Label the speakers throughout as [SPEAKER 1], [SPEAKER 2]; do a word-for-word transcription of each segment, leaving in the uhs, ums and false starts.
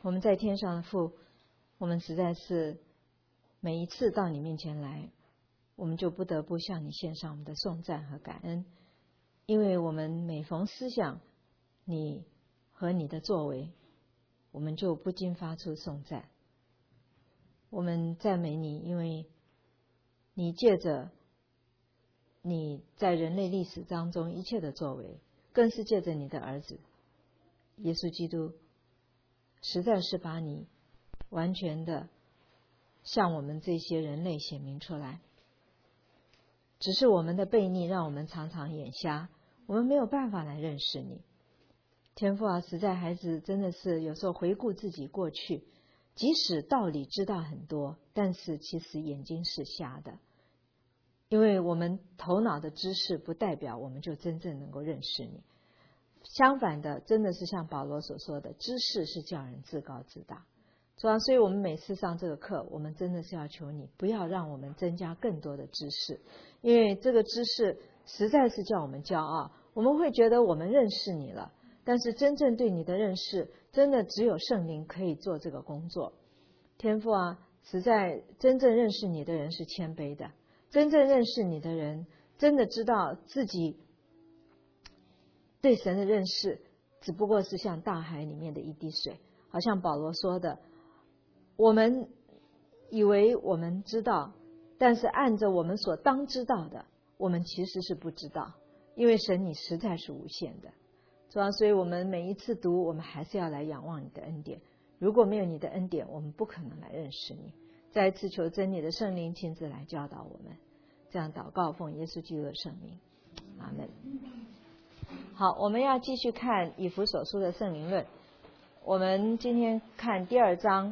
[SPEAKER 1] 我们在天上的父，我们实在是每一次到你面前来，我们就不得不向你献上我们的颂赞和感恩，因为我们每逢思想你和你的作为，我们就不禁发出颂赞。我们赞美你，因为你借着你在人类历史当中一切的作为，更是借着你的儿子耶稣基督，实在是把你完全的向我们这些人类显明出来。只是我们的悖逆让我们常常眼瞎，我们没有办法来认识你。天父啊，实在孩子真的是有时候回顾自己过去，即使道理知道很多，但是其实眼睛是瞎的。因为我们头脑的知识不代表我们就真正能够认识你，相反的，真的是像保罗所说的，知识是叫人自高自大。主啊，所以我们每次上这个课，我们真的是要求你不要让我们增加更多的知识，因为这个知识实在是叫我们骄傲，我们会觉得我们认识你了，但是真正对你的认识，真的只有圣灵可以做这个工作。天父啊，实在真正认识你的人是谦卑的，真正认识你的人真的知道自己对神的认识只不过是像大海里面的一滴水，好像保罗说的，我们以为我们知道，但是按着我们所当知道的，我们其实是不知道，因为神你实在是无限的。主啊，所以我们每一次读，我们还是要来仰望你的恩典，如果没有你的恩典，我们不可能来认识你。再一次求真理的圣灵亲自来教导我们，这样祷告奉耶稣基督的圣名，阿们。好，我们要继续看以弗所书的圣灵论，我们今天看第二章，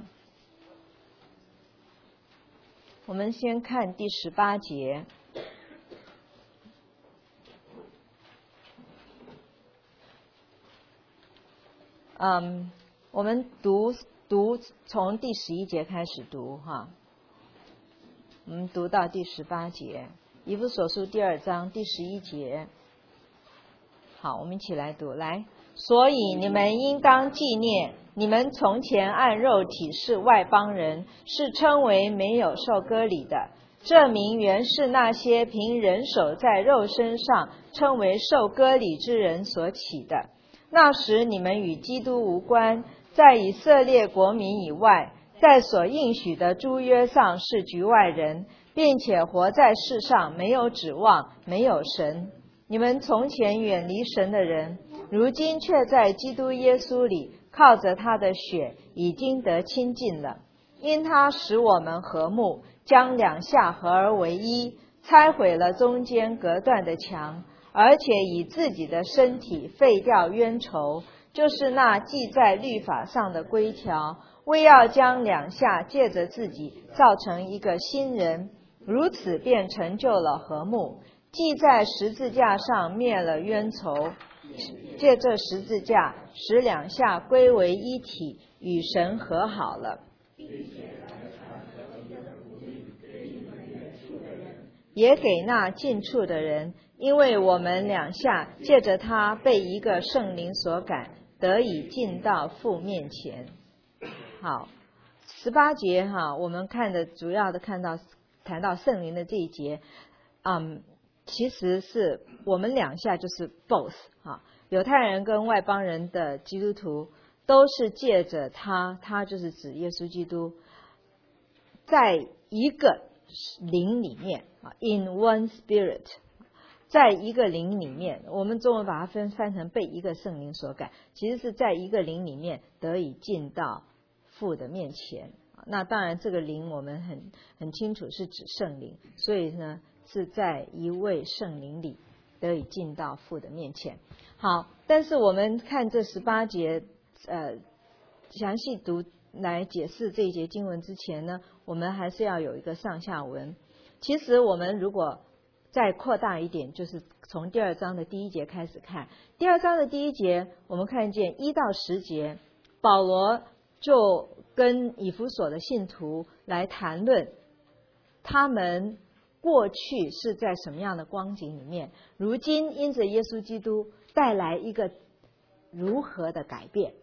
[SPEAKER 1] 我们先看第十八节。嗯，我们读读从第十一节开始读哈，我们读到第十八节，以弗所书第二章第十一节。好，我们一起来读。来，所以你们应当纪念，你们从前按肉体是外邦人，是称为没有受割礼的，这名原是那些凭人手在肉身上称为受割礼之人所起的。那时你们与基督无关，在以色列国民以外，在所应许的诸约上是局外人，并且活在世上没有指望，没有神。你们从前远离神的人，如今却在基督耶稣里靠着他的血已经得亲近了，因他使我们和睦，将两下合而为一，拆毁了中间隔断的墙，而且以自己的身体废掉冤仇，就是那记在律法上的规条，为要将两下借着自己造成一个新人，如此便成就了和睦。记在十字架上灭了冤仇，借这十字架使两下归为一体，与神和好了。也给那近处的人，因为我们两下借着他被一个圣灵所感，得以进到父面前。好，十八节哈，我们看的主要的看到谈到圣灵的这一节，嗯，其实是我们两下就是 both 哈，犹太人跟外邦人的基督徒都是借着他，他就是指耶稣基督，在一个灵里面啊 ，in one spirit， 在一个灵里面，我们中文把它分翻成被一个圣灵所感，其实是在一个灵里面得以进到父的面前。那当然，这个灵我们很很清楚是指圣灵，所以呢是在一位圣灵里得以进到父的面前。好，但是我们看这十八节，呃，详细读来解释这一节经文之前呢，我们还是要有一个上下文。其实我们如果再扩大一点，就是从第二章的第一节开始看。第二章的第一节，我们看见一到十节，保罗就跟以弗所的信徒来谈论他们过去是在什么样的光景里面，如今因着耶稣基督带来一个如何的改变。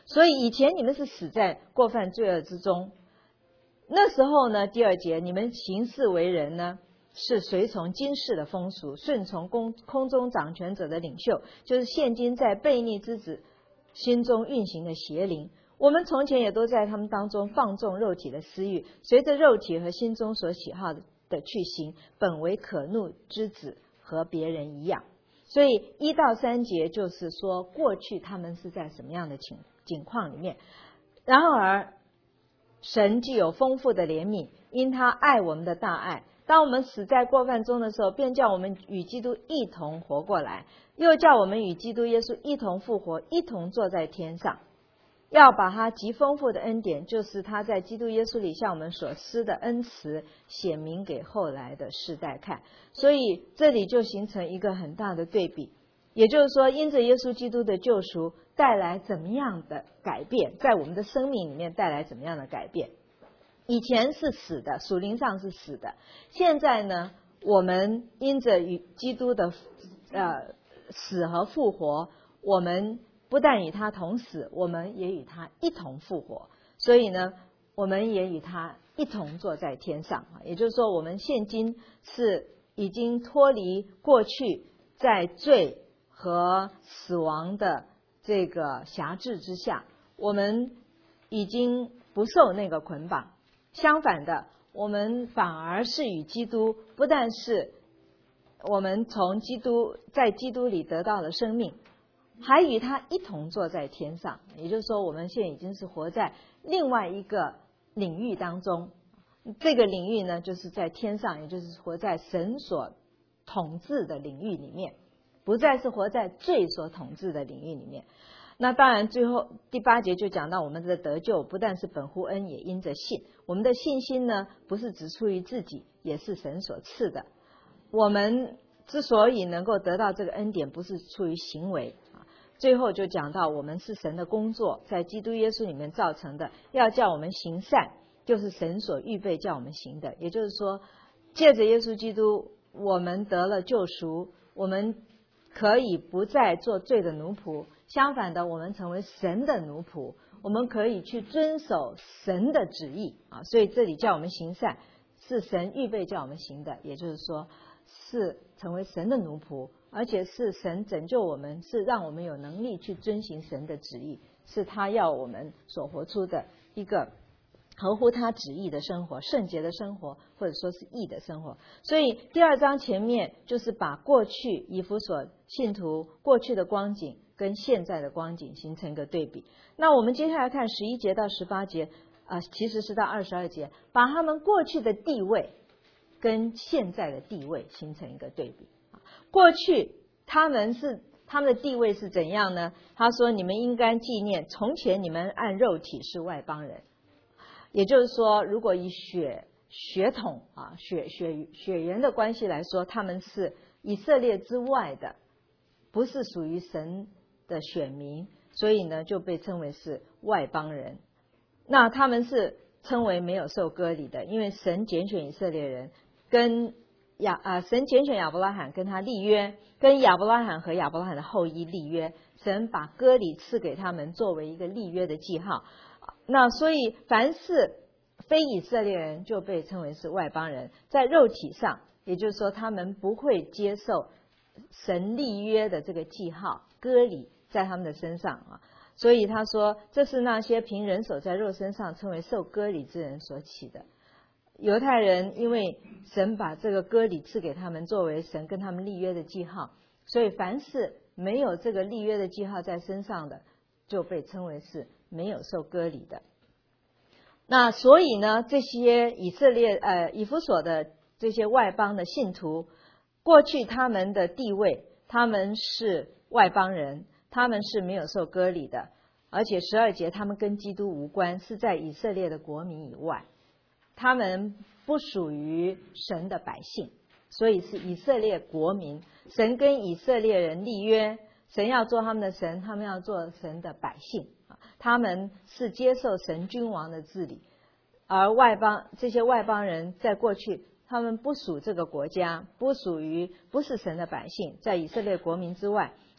[SPEAKER 1] 所以以前你们是死在过犯罪恶之中，那时候呢，第二节，你们行事为人呢，是随从今世的风俗，顺从空空中掌权者的领袖，就是现今在悖逆之子心中运行的邪灵。我们从前也都在他们当中放纵肉体的私欲，随着肉体和心中所喜好的去行，本为可怒之子，和别人一样。所以一到三节就是说，过去他们是在什么样的情境况里面。然而神既有丰富的怜悯，因他爱我们的大爱，当我们死在过犯中的时候，便叫我们与基督一同活过来，又叫我们与基督耶稣一同复活，一同坐在天上，要把他极丰富的恩典，就是他在基督耶稣里向我们所施的恩慈，显明给后来的世代看。所以这里就形成一个很大的对比，也就是说，因着耶稣基督的救赎带来怎么样的改变，在我们的生命里面带来怎么样的改变。以前是死的，属灵上是死的，现在呢，我们因着与基督的呃死和复活，我们不但与他同死，我们也与他一同复活，所以呢，我们也与他一同坐在天上。也就是说，我们现今是已经脱离过去在罪和死亡的这个辖制之下，我们已经不受那个捆绑。相反的，我们反而是与基督，不但是我们从基督在基督里得到了生命，还与他一同坐在天上。也就是说，我们现在已经是活在另外一个领域当中，这个领域呢，就是在天上，也就是活在神所统治的领域里面，不再是活在罪所统治的领域里面。那当然最后第八节就讲到，我们的得救不但是本乎恩，也因着信。我们的信心呢，不是只出于自己，也是神所赐的。我们之所以能够得到这个恩典，不是出于行为。最后就讲到，我们是神的工作，在基督耶稣里面造成的，要叫我们行善，就是神所预备叫我们行的。也就是说，借着耶稣基督，我们得了救赎，我们可以不再做罪的奴仆，相反的，我们成为神的奴仆，我们可以去遵守神的旨意啊。所以这里叫我们行善，是神预备叫我们行的，也就是说是成为神的奴仆，而且是神拯救我们，是让我们有能力去遵行神的旨意，是他要我们所活出的一个合乎他旨意的生活，圣洁的生活，或者说是义的生活。所以第二章前面就是把过去以弗所信徒过去的光景跟现在的光景形成一个对比。那我们接下来看十一节到十八节，呃，其实是到二十二节，把他们过去的地位跟现在的地位形成一个对比。过去他们是他们的地位是怎样呢？他说，你们应该纪念从前你们按肉体是外邦人。也就是说，如果以血血统啊血血血缘的关系来说，他们是以色列之外的，不是属于神的选民，所以呢就被称为是外邦人。那他们是称为没有受割礼的，因为神拣选以色列人，跟亚啊神拣选亚伯拉罕跟他立约，跟亚伯拉罕和亚伯拉罕的后裔立约，神把割礼赐给他们作为一个立约的记号。那所以凡是非以色列人就被称为是外邦人，在肉体上，也就是说他们不会接受神立约的这个记号割礼在他们的身上啊。所以他说，这是那些凭人手在肉身上称为受割礼之人所起的。犹太人因为神把这个割礼赐给他们作为神跟他们立约的记号，所以凡是没有这个立约的记号在身上的，就被称为是没有受割礼的。那所以呢，这些以色列呃以弗所的这些外邦的信徒，过去他们的地位，他们是外邦人，他们是没有受割礼的，而且十二节他们跟基督无关，是在以色列的国民以外，他们不属于神的百姓，所以是以色列国民。神跟以色列人立约，神要做他们的神，他们要做神的百姓，他们是接受神君王的治理。而外邦这些外邦人在过去他们不属这个国家，不属于不是神的百姓，在以色列国民之外，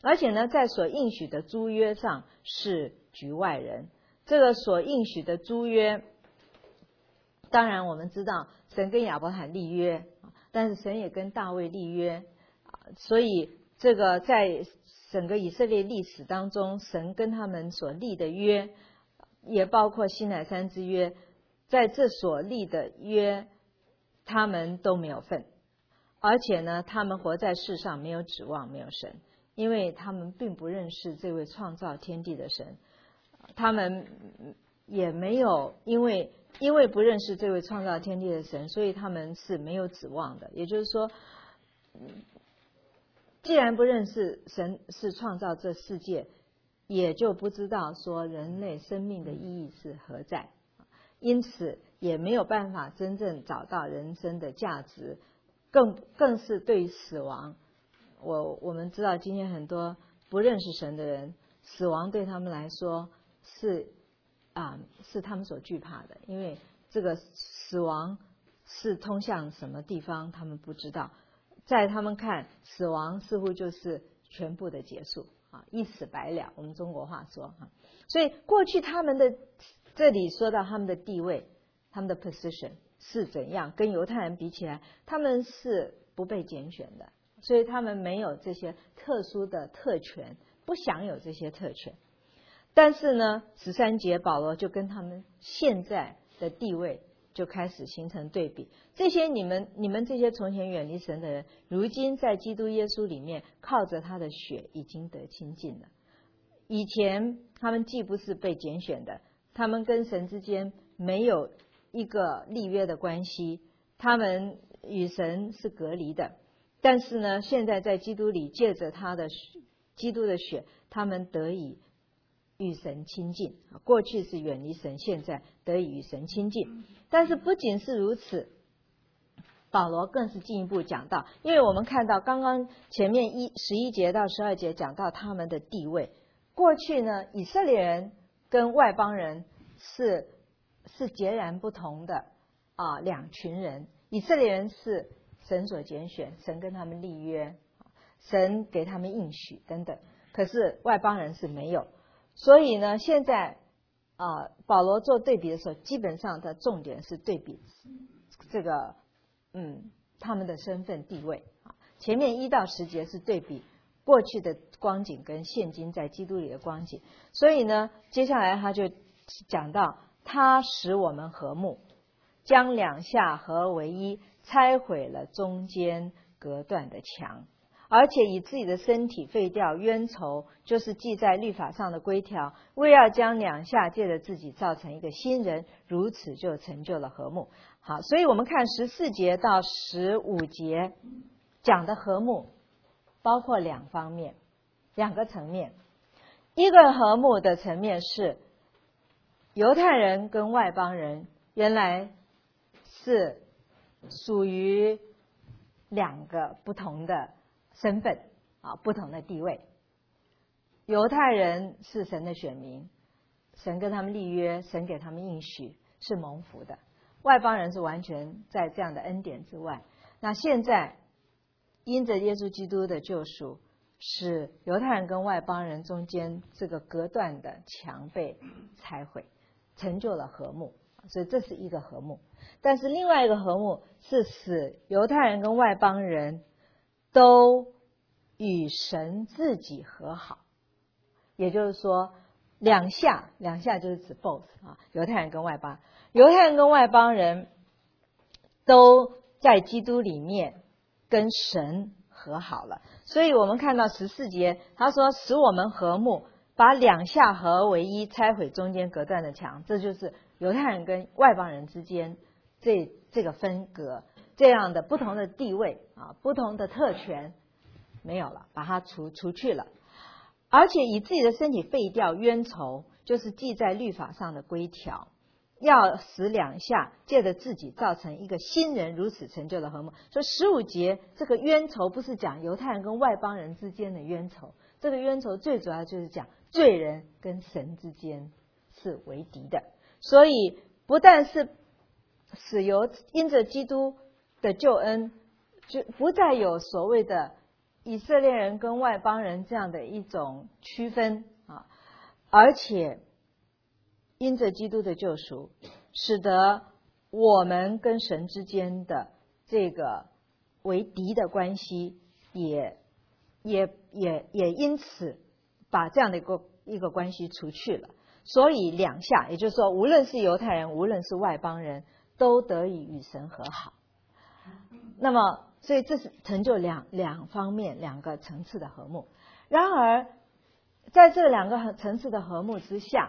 [SPEAKER 1] 而且呢，在所应许的租约上是局外人。这个所应许的租约，当然我们知道神跟亚伯拉罕立约，但是神也跟大卫立约，所以这个在整个以色列历史当中，神跟他们所立的约，也包括西乃山之约，在这所立的约，他们都没有份。而且呢，他们活在世上没有指望，没有神，因为他们并不认识这位创造天地的神，他们也没有因为因为不认识这位创造天地的神，所以他们是没有指望的。也就是说，既然不认识神是创造这世界，也就不知道说人类生命的意义是何在，因此也没有办法真正找到人生的价值，更更是对于死亡，我我们知道今天很多不认识神的人，死亡对他们来说是啊是他们所惧怕的，因为这个死亡是通向什么地方，他们不知道。在他们看，死亡似乎就是全部的结束啊，一死百了。我们中国话说哈，所以过去他们的这里说到他们的地位，他们的 position 是怎样，跟犹太人比起来，他们是不被拣选的，所以他们没有这些特殊的特权，不享有这些特权。但是呢，十三节保罗就跟他们现在的地位就开始形成对比。这些你们你们这些从前远离神的人，如今在基督耶稣里面靠着他的血已经得亲近了。以前他们既不是被拣选的，他们跟神之间没有一个立约的关系，他们与神是隔离的。但是呢，现在在基督里借着他的基督的血，他们得以与神亲近。过去是远离神，现在得以与神亲近。但是不仅是如此，保罗更是进一步讲到，因为我们看到刚刚前面一十一节到十二节讲到他们的地位。过去呢，以色列人跟外邦人是是截然不同的啊两群人。以色列人是神所拣选，神跟他们立约，神给他们应许等等。可是外邦人是没有。所以呢，现在啊，保罗做对比的时候，基本上的重点是对比这个嗯他们的身份地位啊。前面一到十节是对比过去的光景跟现今在基督里的光景。所以呢，接下来他就讲到，他使我们和睦，将两下合为一，拆毁了中间隔断的墙。而且以自己的身体废掉冤仇，就是记在律法上的规条，为要将两下借着自己造成一个新人，如此就成就了和睦。好，所以我们看十四节到十五节讲的和睦，包括两方面，两个层面。一个和睦的层面是犹太人跟外邦人原来是属于两个不同的身份啊，不同的地位。犹太人是神的选民，神跟他们立约，神给他们应许，是蒙福的。外邦人是完全在这样的恩典之外。那现在因着耶稣基督的救赎，使犹太人跟外邦人中间这个隔断的墙被拆毁，成就了和睦。所以这是一个和睦。但是另外一个和睦是使犹太人跟外邦人都与神自己和好。也就是说，两下两下就是指 both 啊，犹太人跟外邦，犹太人跟外邦人都在基督里面跟神和好了。所以我们看到十四节，他说使我们和睦，把两下合为一，拆毁中间隔断的墙。这就是犹太人跟外邦人之间这这个分隔，这样的不同的地位啊，不同的特权没有了，把它除除去了。而且以自己的身体废掉冤仇，就是记在律法上的规条，要使两下借着自己造成一个新人，如此成就了和睦。所以十五节这个冤仇不是讲犹太人跟外邦人之间的冤仇，这个冤仇最主要就是讲罪人跟神之间是为敌的。所以不但是使由因着基督的救恩，就不再有所谓的以色列人跟外邦人这样的一种区分啊，而且因着基督的救赎，使得我们跟神之间的这个为敌的关系也也也也因此把这样的一个一个关系除去了。所以两下，也就是说，无论是犹太人，无论是外邦人，都得以与神和好。那么，所以这是成就两两方面两个层次的和睦。然而，在这两个层次的和睦之下，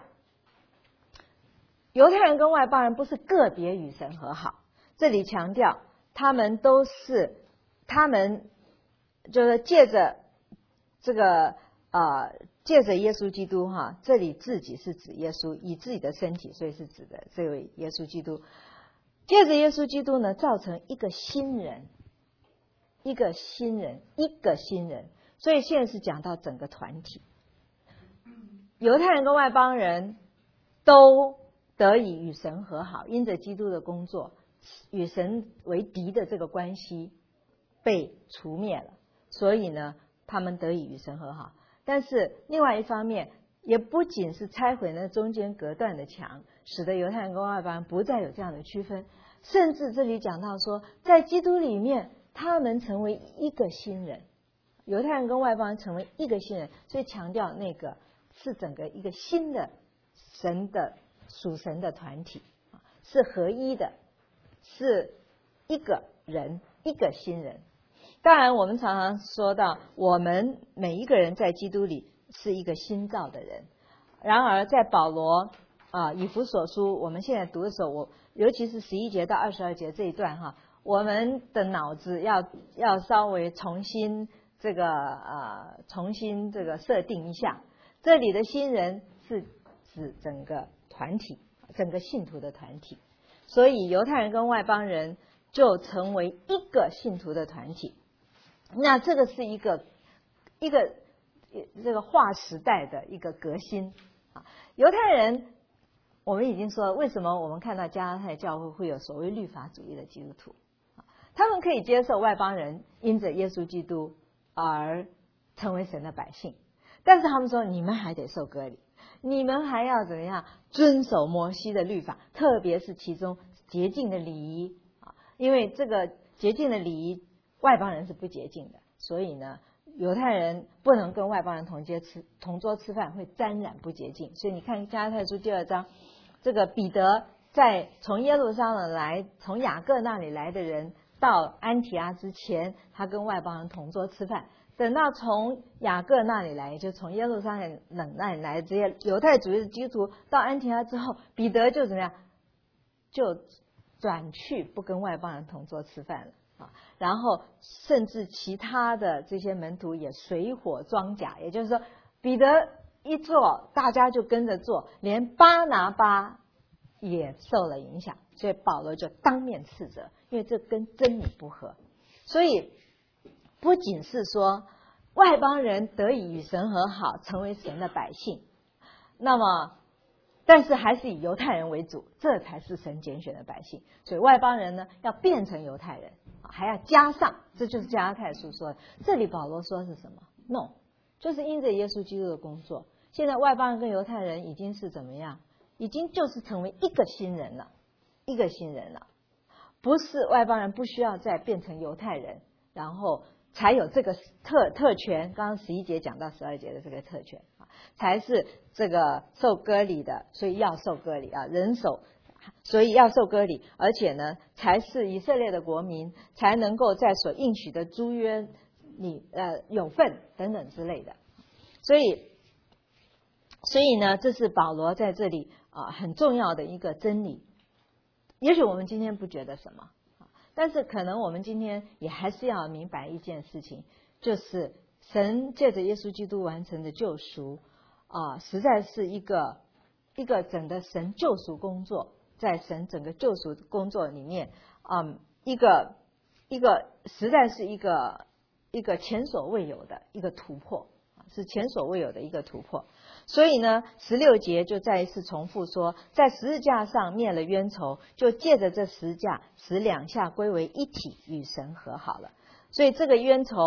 [SPEAKER 1] 犹太人跟外邦人不是个别与神和好，这里强调他们都是他们就是借着这个呃借着耶稣基督哈，这里自己是指耶稣以自己的身体，所以是指的这位耶稣基督。借着耶稣基督呢，造成一个新人，一个新人，一个新人。所以现在是讲到整个团体，犹太人跟外邦人都得以与神和好，因着基督的工作，与神为敌的这个关系被除灭了，所以呢，他们得以与神和好。但是另外一方面，也不仅是拆毁那中间隔断的墙，使得犹太人跟外邦人不再有这样的区分，甚至这里讲到说，在基督里面，他们成为一个新人，犹太人跟外邦人成为一个新人，所以强调那个是整个一个新的神的属神的团体，是合一的，是一个人，一个新人。当然我们常常说到，我们每一个人在基督里是一个新造的人。然而在保罗啊以弗所书我们现在读的时候，我尤其是十一节到二十二节这一段哈，我们的脑子要要稍微重新这个呃重新这个设定一下，这里的新人是指整个团体，整个信徒的团体，所以犹太人跟外邦人就成为一个信徒的团体。那这个是一个一个这个划时代的一个革新啊。犹太人我们已经说，为什么我们看到加拉太教会会有所谓律法主义的基督徒，他们可以接受外邦人因着耶稣基督而成为神的百姓，但是他们说你们还得受割礼，你们还要怎么样遵守摩西的律法，特别是其中洁净的礼仪啊，因为这个洁净的礼仪外邦人是不洁净的，所以呢犹太人不能跟外邦人同街吃同桌吃饭，会沾染不洁净。所以你看加拉太书第二章，这个彼得在从耶路撒冷来，从雅各那里来的人到安提阿之前，他跟外邦人同桌吃饭。等到从雅各那里来，就从耶路撒冷那里来的这些犹太主义的基督徒到安提阿之后，彼得就怎么样，就转去不跟外邦人同桌吃饭了啊。然后甚至其他的这些门徒也水火装甲，也就是说彼得一做大家就跟着做，连巴拿巴也受了影响，所以保罗就当面斥责，因为这跟真理不合。所以不仅是说外邦人得以与神和好，成为神的百姓，那么但是还是以犹太人为主，这才是神拣选的百姓。所以外邦人呢要变成犹太人，还要加上，这就是加拉太书说的。这里保罗说是什么 ？No， 就是因着耶稣基督的工作，现在外邦人跟犹太人已经是怎么样？已经就是成为一个新人了，一个新人了。不是外邦人不需要再变成犹太人，然后才有这个特特权。刚刚十一节讲到十二节的这个特权啊，才是这个受割礼的，所以要受割礼啊，人手，所以要受割礼，而且呢，才是以色列的国民，才能够在所应许的诸约里呃有份等等之类的。所以，所以呢，这是保罗在这里啊很重要的一个真理。也许我们今天不觉得什么，但是可能我们今天也还是要明白一件事情，就是神借着耶稣基督完成的救赎啊，实在是一个一个整个神救赎工作，在神整个救赎工作里面，嗯，一个一个实在是一个一个前所未有的一个突破，是前所未有的一个突破。所以呢，十六节就再一次重复说，在十字架上灭了冤仇，就借着这十字架使两下归为一体，与神和好了。所以这个冤仇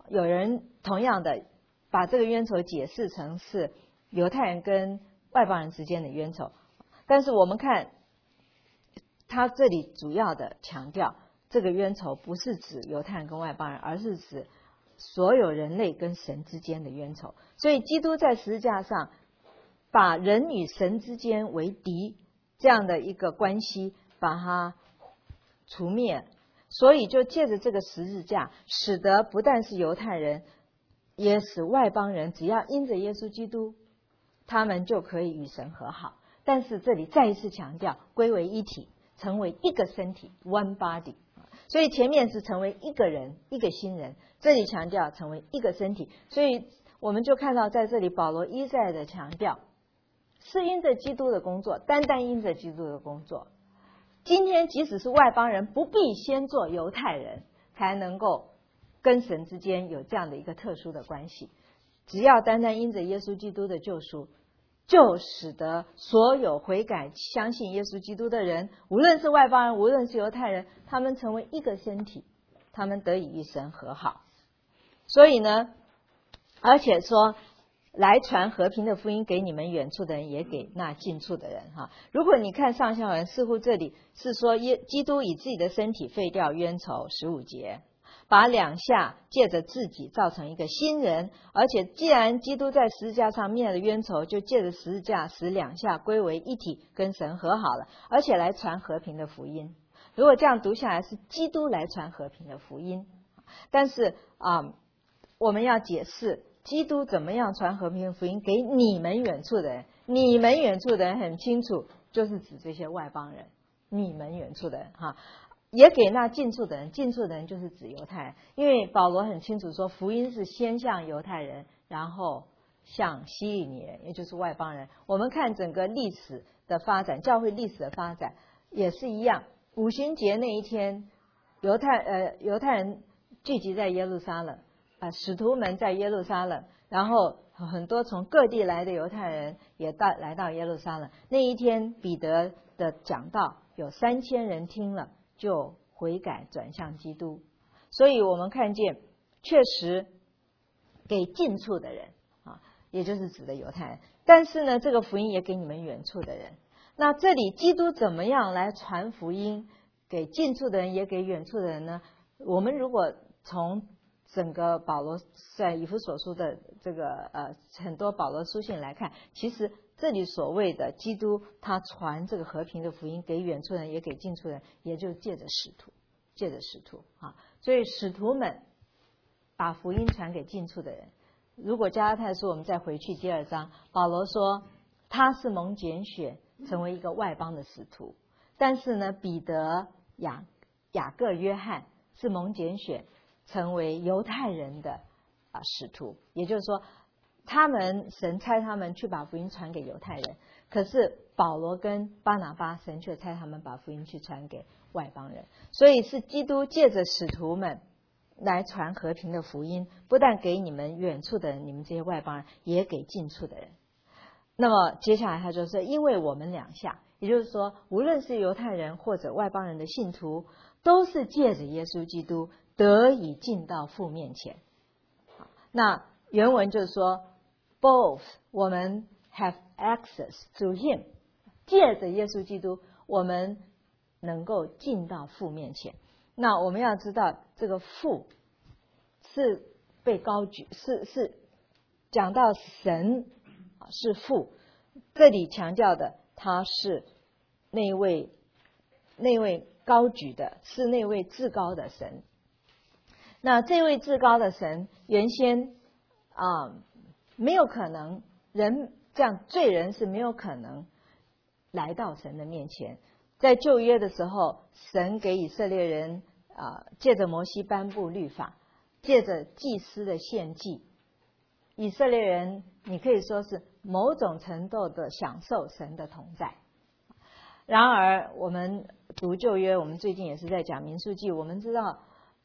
[SPEAKER 1] 有人同样的把这个冤仇解释成是犹太人跟外邦人之间的冤仇，但是我们看他这里主要的强调，这个冤仇不是指犹太人跟外邦人，而是指所有人类跟神之间的冤仇。所以基督在十字架上把人与神之间为敌这样的一个关系把它除灭，所以就借着这个十字架，使得不但是犹太人，也使外邦人只要因着耶稣基督，他们就可以与神和好。但是这里再一次强调，归为一体，成为一个身体 one body。 所以前面是成为一个人，一个新人，这里强调成为一个身体。所以我们就看到在这里保罗一再的强调，是因着基督的工作，单单因着基督的工作。今天即使是外邦人，不必先做犹太人才能够跟神之间有这样的一个特殊的关系，只要单单因着耶稣基督的救赎，就使得所有悔改相信耶稣基督的人，无论是外邦人，无论是犹太人，他们成为一个身体，他们得以与神和好。所以呢，而且说来传和平的福音给你们远处的人，也给那近处的人哈。如果你看上下文，似乎这里是说耶基督以自己的身体废掉冤仇，十五节，把两下借着自己造成一个新人，而且既然基督在十字架上灭了冤仇，就借着十字架使两下归为一体，跟神和好了，而且来传和平的福音。如果这样读下来，是基督来传和平的福音。但是啊、嗯，我们要解释基督怎么样传和平的福音给你们远处的人。你们远处的人很清楚，就是指这些外邦人，你们远处的人哈。也给那近处的人，近处的人就是指犹太人，因为保罗很清楚说，福音是先向犹太人，然后向希利尼人，也就是外邦人。我们看整个历史的发展，教会历史的发展也是一样。五旬节那一天，犹太呃犹太人聚集在耶路撒冷，啊、呃，使徒们在耶路撒冷，然后很多从各地来的犹太人也到来到耶路撒冷。那一天，彼得的讲道有三千人听了，就悔改转向基督。所以我们看见，确实给近处的人啊，也就是指的犹太人。但是呢，这个福音也给你们远处的人。那这里基督怎么样来传福音给近处的人，也给远处的人呢？我们如果从整个保罗在以弗所书的这个呃很多保罗书信来看，其实这里所谓的基督他传这个和平的福音给远处人也给近处人，也就借着使徒，借着使徒啊。所以使徒们把福音传给近处的人。如果加拉太书我们再回去第二章，保罗说他是蒙拣选成为一个外邦的使徒，但是呢，彼得、雅雅各、约翰是蒙拣选成为犹太人的啊使徒，也就是说，他们神差他们去把福音传给犹太人，可是保罗跟巴拿巴神却差他们把福音去传给外邦人。所以是基督借着使徒们来传和平的福音，不但给你们远处的人，你们这些外邦人，也给近处的人。那么接下来他就说，因为我们两下，也就是说，无论是犹太人或者外邦人的信徒，都是借着耶稣基督得以进到父面前。那原文就是说 both 我们 have access to him， 借着耶稣基督我们能够进到父面前。那我们要知道这个父是被高举，是是讲到神是父，这里强调的他是那位那位高举的，是那位至高的神。那这位至高的神原先啊、呃、没有可能，人这样罪人是没有可能来到神的面前。在旧约的时候，神给以色列人啊、呃、借着摩西颁布律法，借着祭司的献祭，以色列人你可以说是某种程度的享受神的同在。然而我们读旧约，我们最近也是在讲民数记，我们知道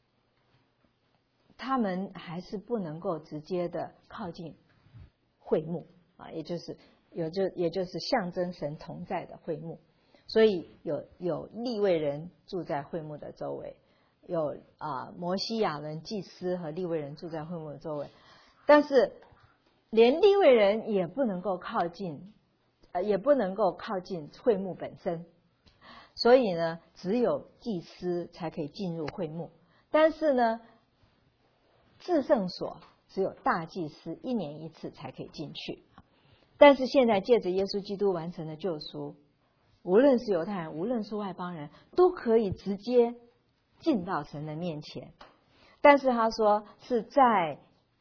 [SPEAKER 1] 他们还是不能够直接的靠近会幕啊，也就是有就也就是象征神同在的会幕，所以有有利未人住在会幕的周围。 有啊、呃、摩西亚伦祭司和利未人住在会幕的周围，但是连利未人也不能够靠近，呃也不能够靠近会幕本身，所以呢，只有祭司才可以进入会幕。但是呢，至圣所只有大祭司一年一次才可以进去。但是现在借着耶稣基督完成的救赎，无论是犹太人，无论是外邦人，都可以直接进到神的面前。但是他说是在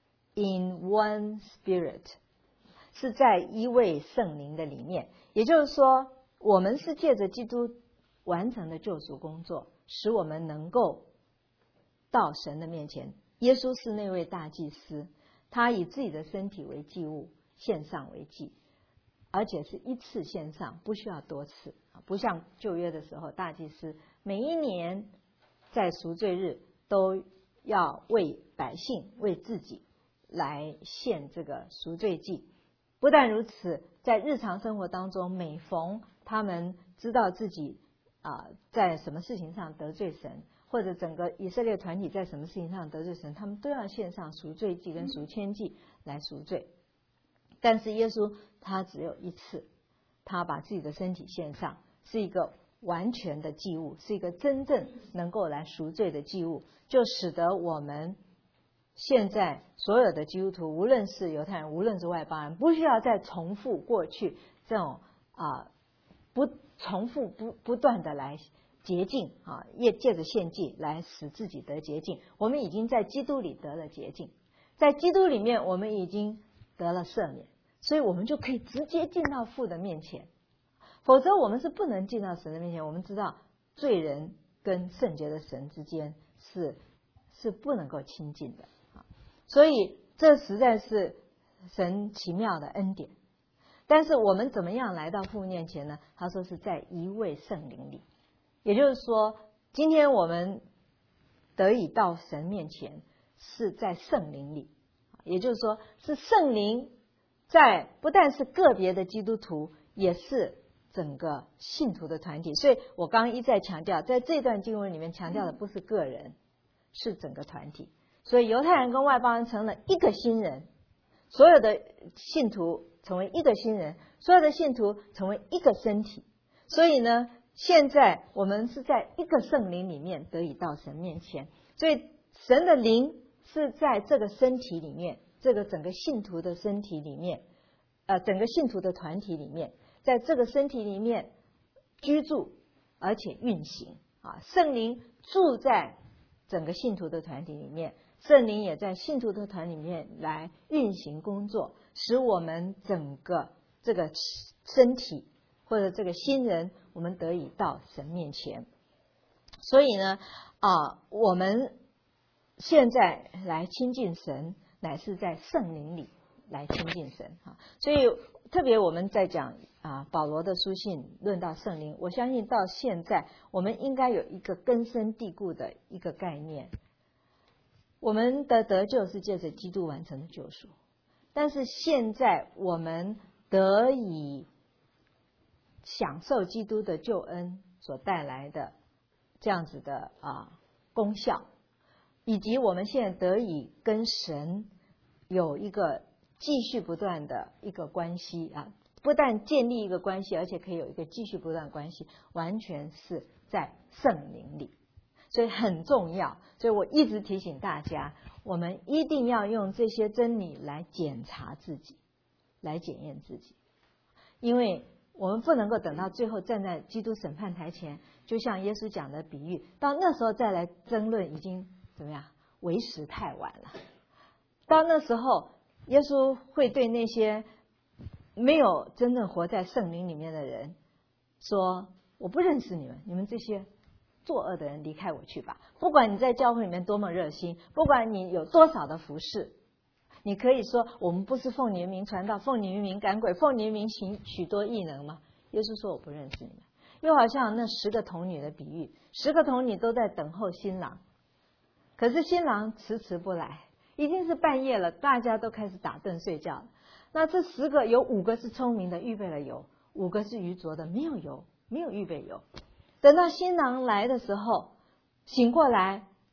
[SPEAKER 1] in one spirit， 是在一位圣灵的里面。也就是说，我们是借着基督完成的救赎工作，使我们能够到神的面前。耶稣是那位大祭司，他以自己的身体为祭物献上为祭，而且是一次献上，不需要多次，不像旧约的时候，大祭司每一年在赎罪日都要为百姓为自己来献这个赎罪祭。不但如此，在日常生活当中，每逢他们知道自己啊、呃、在什么事情上得罪神，或者整个以色列团体在什么事情上得罪神，他们都要献上赎罪祭跟赎愆祭来赎罪。但是耶稣他只有一次，他把自己的身体献上，是一个完全的祭物，是一个真正能够来赎罪的祭物，就使得我们现在所有的基督徒，无论是犹太人，无论是外邦人，不需要再重复过去这种啊、呃、不重复不不断的来洁净啊，也借着献祭来使自己得洁净。我们已经在基督里得了洁净，在基督里面我们已经得了赦免，所以我们就可以直接进到父的面前。否则我们是不能进到神的面前。我们知道罪人跟圣洁的神之间是是不能够亲近的，所以这实在是神奇妙的恩典。但是我们怎么样来到父面前呢？他说是在一位圣灵里。也就是说，今天我们得以到神面前是在圣灵里，也就是说是圣灵在不但是个别的基督徒，也是整个信徒的团体。所以我刚刚一再强调，在这段经文里面强调的不是个人，是整个团体。所以犹太人跟外邦人成了一个新人，所有的信徒成为一个新人，所有的信徒成为一个身体。所以呢，现在我们是在一个圣灵里面得以到神面前，所以神的灵是在这个身体里面，这个整个信徒的身体里面，呃，整个信徒的团体里面，在这个身体里面居住，而且运行啊。圣灵住在整个信徒的团体里面，圣灵也在信徒的团体里面来运行工作，使我们整个这个身体或者这个新人，我们得以到神面前。所以呢，啊，我们现在来亲近神，乃是在圣灵里来亲近神啊。所以特别我们在讲啊保罗的书信论到圣灵，我相信到现在我们应该有一个根深蒂固的一个概念。我们的得救是借着基督完成的救赎，但是现在我们得以享受基督的救恩所带来的这样子的啊功效，以及我们现在得以跟神有一个继续不断的一个关系啊，不但建立一个关系，而且可以有一个继续不断的关系，完全是在圣灵里，所以很重要。所以我一直提醒大家，我们一定要用这些真理来检查自己，来检验自己，因为我们不能够等到最后站在基督审判台前，就像耶稣讲的比喻，到那时候再来争论，已经怎么样，为时太晚了。到那时候耶稣会对那些没有真正活在圣灵里面的人说，我不认识你们，你们这些作恶的人，离开我去吧。不管你在教会里面多么热心，不管你有多少的服事，你可以说我们不是奉你的名传道，奉你的名赶鬼，奉你的名行许多异能吗？耶稣说我不认识你们。又好像那十个童女的比喻，十个童女都在等候新郎，可是新郎迟迟不来，已经是半夜了，大家都开始打盹睡觉了。那这十个有五个是聪明的，预备了油，五个是愚拙的，没有油，没有预备油。等到新郎来的时候，醒过来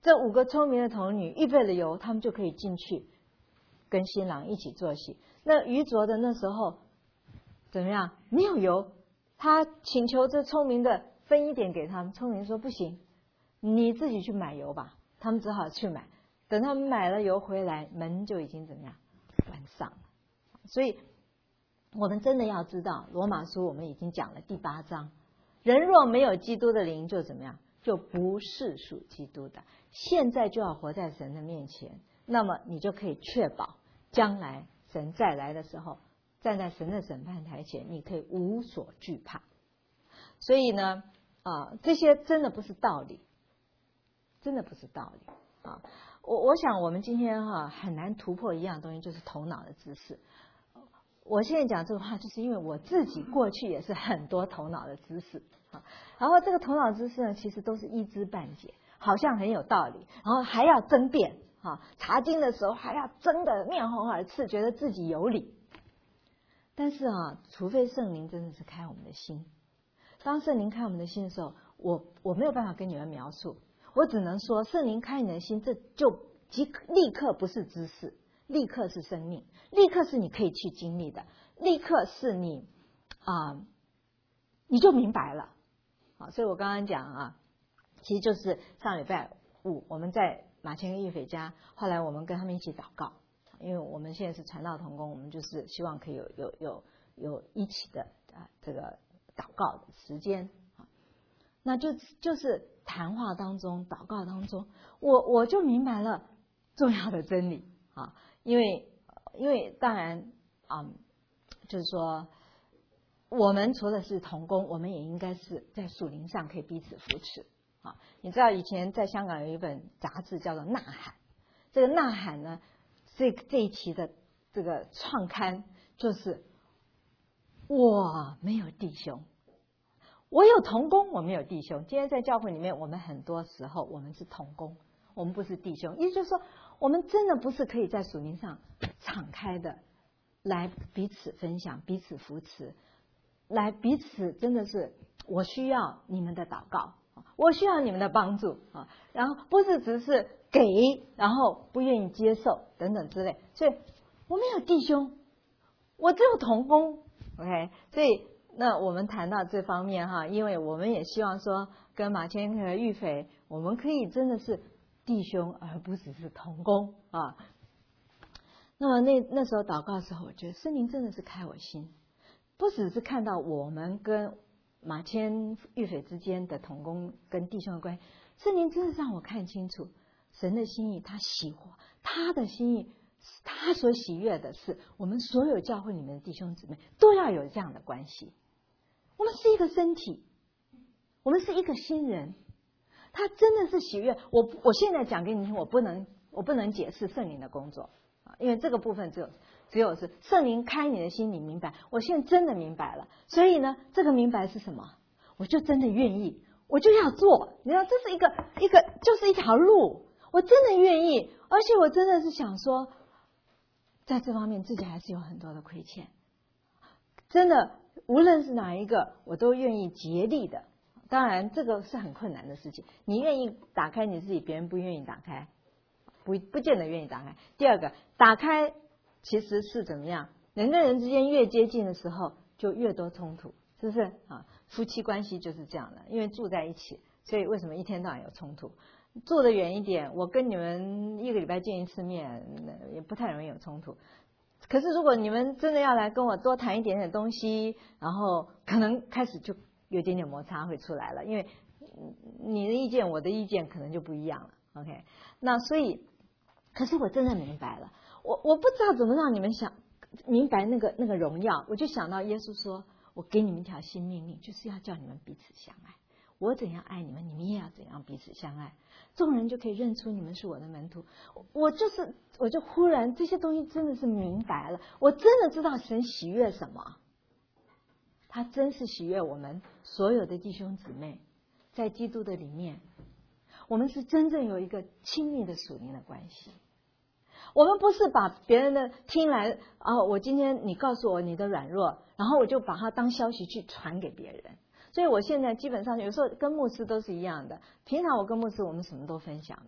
[SPEAKER 1] 这五个聪明的童女预备了油，他们就可以进去跟新郎一起坐席。那愚拙的那时候怎么样？没有油，他请求这聪明的分一点给他们。聪明说不行，你自己去买油吧。他们只好去买。等他们买了油回来，门就已经怎么样关上了。所以我们真的要知道，罗马书我们已经讲了第八章，人若没有基督的灵，就怎么样？就不是属基督的。现在就要活在神的面前，那么你就可以确保将来神再来的时候，站在神的审判台前，你可以无所惧怕。所以呢，啊，这些真的不是道理，真的不是道理啊！我我想我们今天哈、啊、很难突破一样东西，就是头脑的知识。我现在讲这个话，就是因为我自己过去也是很多头脑的知识啊，然后这个头脑知识呢，其实都是一知半解，好像很有道理，然后还要争辩啊，查经的时候还要争得面红耳赤，觉得自己有理。但是啊，除非圣灵真的是开我们的心，当圣灵开我们的心的时候，我我没有办法跟你们描述，我只能说圣灵开你的心，这就即立刻不是知识，立刻是生命，立刻是你可以去经历的，立刻是你啊、呃，你就明白了。好，所以我刚刚讲啊，其实就是上礼拜五我们在马前跟玉斐家，后来我们跟他们一起祷告，因为我们现在是传道同工，我们就是希望可以有有有有一起的啊这个祷告的时间啊，那就就是谈话当中、祷告当中，我我就明白了重要的真理啊，因为因为当然啊、嗯，就是说。我们除了是同工，我们也应该是在属灵上可以彼此扶持啊！你知道以前在香港有一本杂志叫做《呐喊》，这个《呐喊》呢，这这一期的这个创刊就是我没有弟兄，我有同工，我没有弟兄。今天在教会里面，我们很多时候我们是同工，我们不是弟兄，也就是说，我们真的不是可以在属灵上敞开的来彼此分享、彼此扶持。来彼此真的是，我需要你们的祷告，我需要你们的帮助啊，然后不是只是给，然后不愿意接受等等之类，所以我没有弟兄，我只有同工 ，OK， 所以那我们谈到这方面哈，因为我们也希望说跟马谦和玉斐，我们可以真的是弟兄，而不只是同工啊。那么那那时候祷告的时候，我觉得圣灵真的是开我心。不只是看到我们跟马谦、玉斐之间的同工跟弟兄的关系，圣灵真的让我看清楚神的心意，他喜欢他的心意，他所喜悦的是我们所有教会里面的弟兄姊妹都要有这样的关系。我们是一个身体，我们是一个新人，他真的是喜悦。我我现在讲给你听，我不能我不能解释圣灵的工作啊，因为这个部分只有。只有是圣灵开你的心，你明白。我现在真的明白了，所以呢，这个明白是什么？我就真的愿意，我就要做。你知道，这是一个一个就是一条路，我真的愿意，而且我真的是想说，在这方面自己还是有很多的亏欠。真的，无论是哪一个，我都愿意竭力的。当然，这个是很困难的事情。你愿意打开你自己，别人不愿意打开，不不见得愿意打开。第二个，打开。其实是怎么样？人跟人之间越接近的时候，就越多冲突，是不是啊？夫妻关系就是这样的，因为住在一起，所以为什么一天到晚有冲突？住得远一点，我跟你们一个礼拜见一次面，也不太容易有冲突。可是如果你们真的要来跟我多谈一点点东西，然后可能开始就有点点摩擦会出来了，因为你的意见我的意见可能就不一样了。OK， 那所以，可是我真的明白了。我我不知道怎么让你们想明白那个那个荣耀，我就想到耶稣说：“我给你们一条新命令，就是要叫你们彼此相爱。我怎样爱你们，你们也要怎样彼此相爱。众人就可以认出你们是我的门徒。”我就是我就忽然这些东西真的是明白了，我真的知道神喜悦什么。他真是喜悦我们所有的弟兄姊妹在基督的里面，我们是真正有一个亲密的属灵的关系。我们不是把别人的听来啊，我今天你告诉我你的软弱，然后我就把它当消息去传给别人。所以我现在基本上有时候跟牧师都是一样的。平常我跟牧师我们什么都分享的，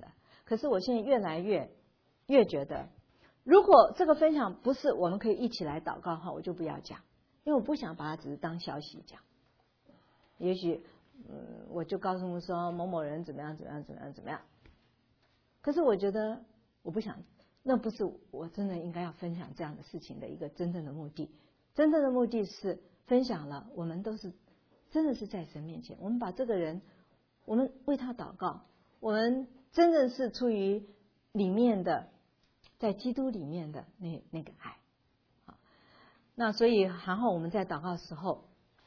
[SPEAKER 1] 可是我现在越来越越觉得，如果这个分享不是我们可以一起来祷告的话，我就不要讲，因为我不想把它只是当消息讲。也许，嗯，我就告诉说某某人怎么样怎么样怎么样怎么样。可是我觉得我不想，那不是我真的应该要分享这样的事情的一个真正的目的。真正的目的是分享了，我们都是真的是在神面前，我们把这个人，我们为他祷告，我们真的是出于里面的，在基督里面的那那个爱。好，那所以然后我们在祷告的时候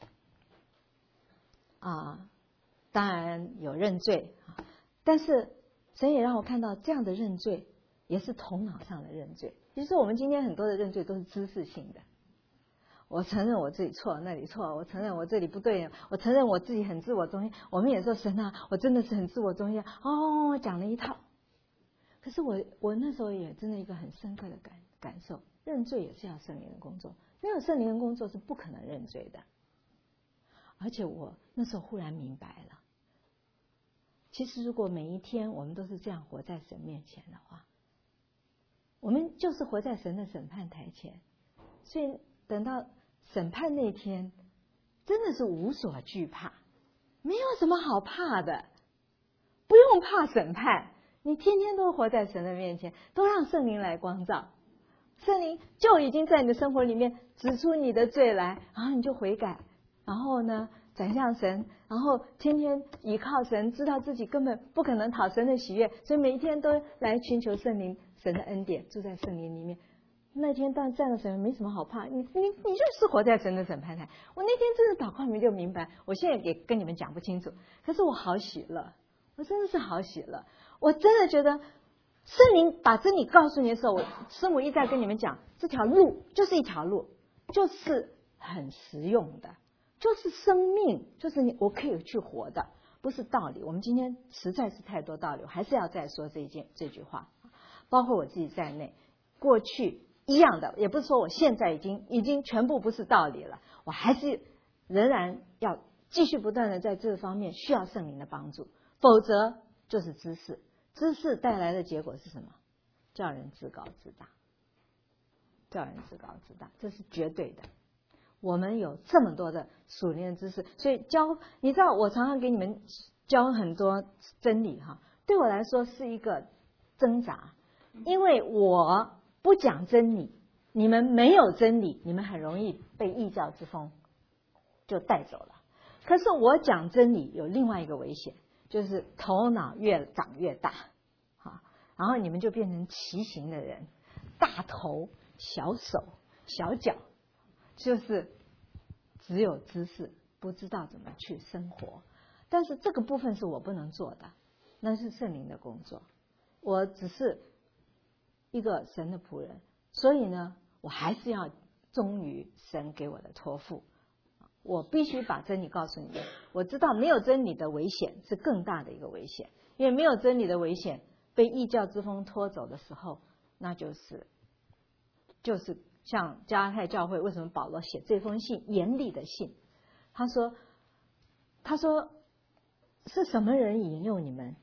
[SPEAKER 1] 啊，当然有认罪，但是神也让我看到这样的认罪也是头脑上的认罪。其实我们今天很多的认罪都是知识性的，我承认我自己错，那里错，我承认我这里不对，我承认我自己很自我中心。我们也说神啊，我真的是很自我中心哦，讲了一套。可是我我那时候也真的一个很深刻的感感受，认罪也是要圣灵的工作，没有圣灵的工作是不可能认罪的。而且我那时候忽然明白了，其实如果每一天我们都是这样活在神面前的话，我们就是活在神的审判台前，所以等到审判那天，真的是无所惧怕，没有什么好怕的，不用怕审判，你天天都活在神的面前，都让圣灵来光照，圣灵就已经在你的生活里面指出你的罪来，然后你就悔改，然后呢转向神，然后天天倚靠神，知道自己根本不可能讨神的喜悦，所以每一天都来寻求圣灵神的恩典，住在圣灵里面。那天当然站在神没什么好怕，你你你就是活在神的审判台。我那天真的祷告里面就明白，我现在也跟你们讲不清楚，可是我好喜乐，我真的是好喜乐。我真的觉得圣灵把真理告诉你的时候，我师母一再跟你们讲，这条路就是一条路，就是很实用的，就是生命，就是你我可以去活的，不是道理。我们今天实在是太多道理，我还是要再说这一件这句话，包括我自己在内，过去一样的，也不是说我现在已经已经全部不是道理了，我还是仍然要继续不断的在这方面需要圣灵的帮助，否则就是知识，知识带来的结果是什么？叫人自高自大，叫人自高自大，这是绝对的。我们有这么多的属灵的知识，所以教你知道，我常常给你们教很多真理哈，对我来说是一个挣扎，因为我不讲真理，你们没有真理，你们很容易被异教之风就带走了。可是我讲真理有另外一个危险，就是头脑越长越大，哈，然后你们就变成畸形的人，大头小手小脚，就是只有知识，不知道怎么去生活。但是这个部分是我不能做的，那是圣灵的工作，我只是一个神的仆人，所以呢，我还是要忠于神给我的托付。我必须把真理告诉你们。我知道没有真理的危险是更大的一个危险，因为没有真理的危险，被异教之风拖走的时候，那就是就是像加拉太教会为什么保罗写这封信严厉的信，他说他说是什么人引诱你们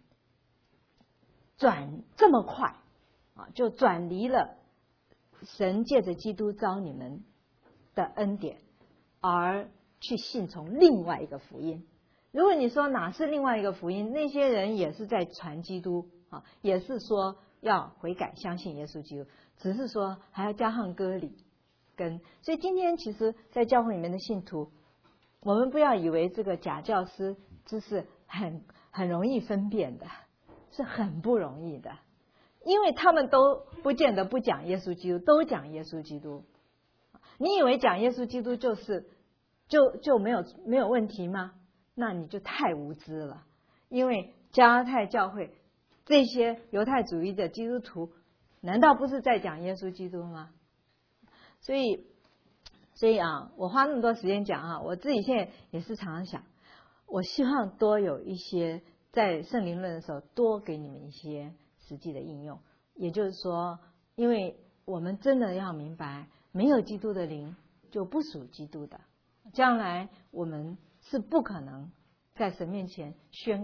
[SPEAKER 1] 转这么快啊，就转离了神借着基督召你们的恩典，而去信从另外一个福音。如果你说哪是另外一个福音，那些人也是在传基督啊，也是说要悔改相信耶稣基督，只是说还要加上割礼跟。所以今天其实在教会里面的信徒，我们不要以为这个假教师知识很很容易分辨的，是很不容易的，因为他们都不见得不讲耶稣基督，都讲耶稣基督。你以为讲耶稣基督就是就就没有没有问题吗？那你就太无知了。因为加拉太教会这些犹太主义的基督徒，难道不是在讲耶稣基督吗？所以所以啊，我花那么多时间讲啊，我自己现在也是常常想，我希望多有一些在圣灵论的时候多给你们一些实际的应用。也就是说，因为我们真的要明白，没有基督的灵就不属基督的，将来我们是不可能在神面前宣告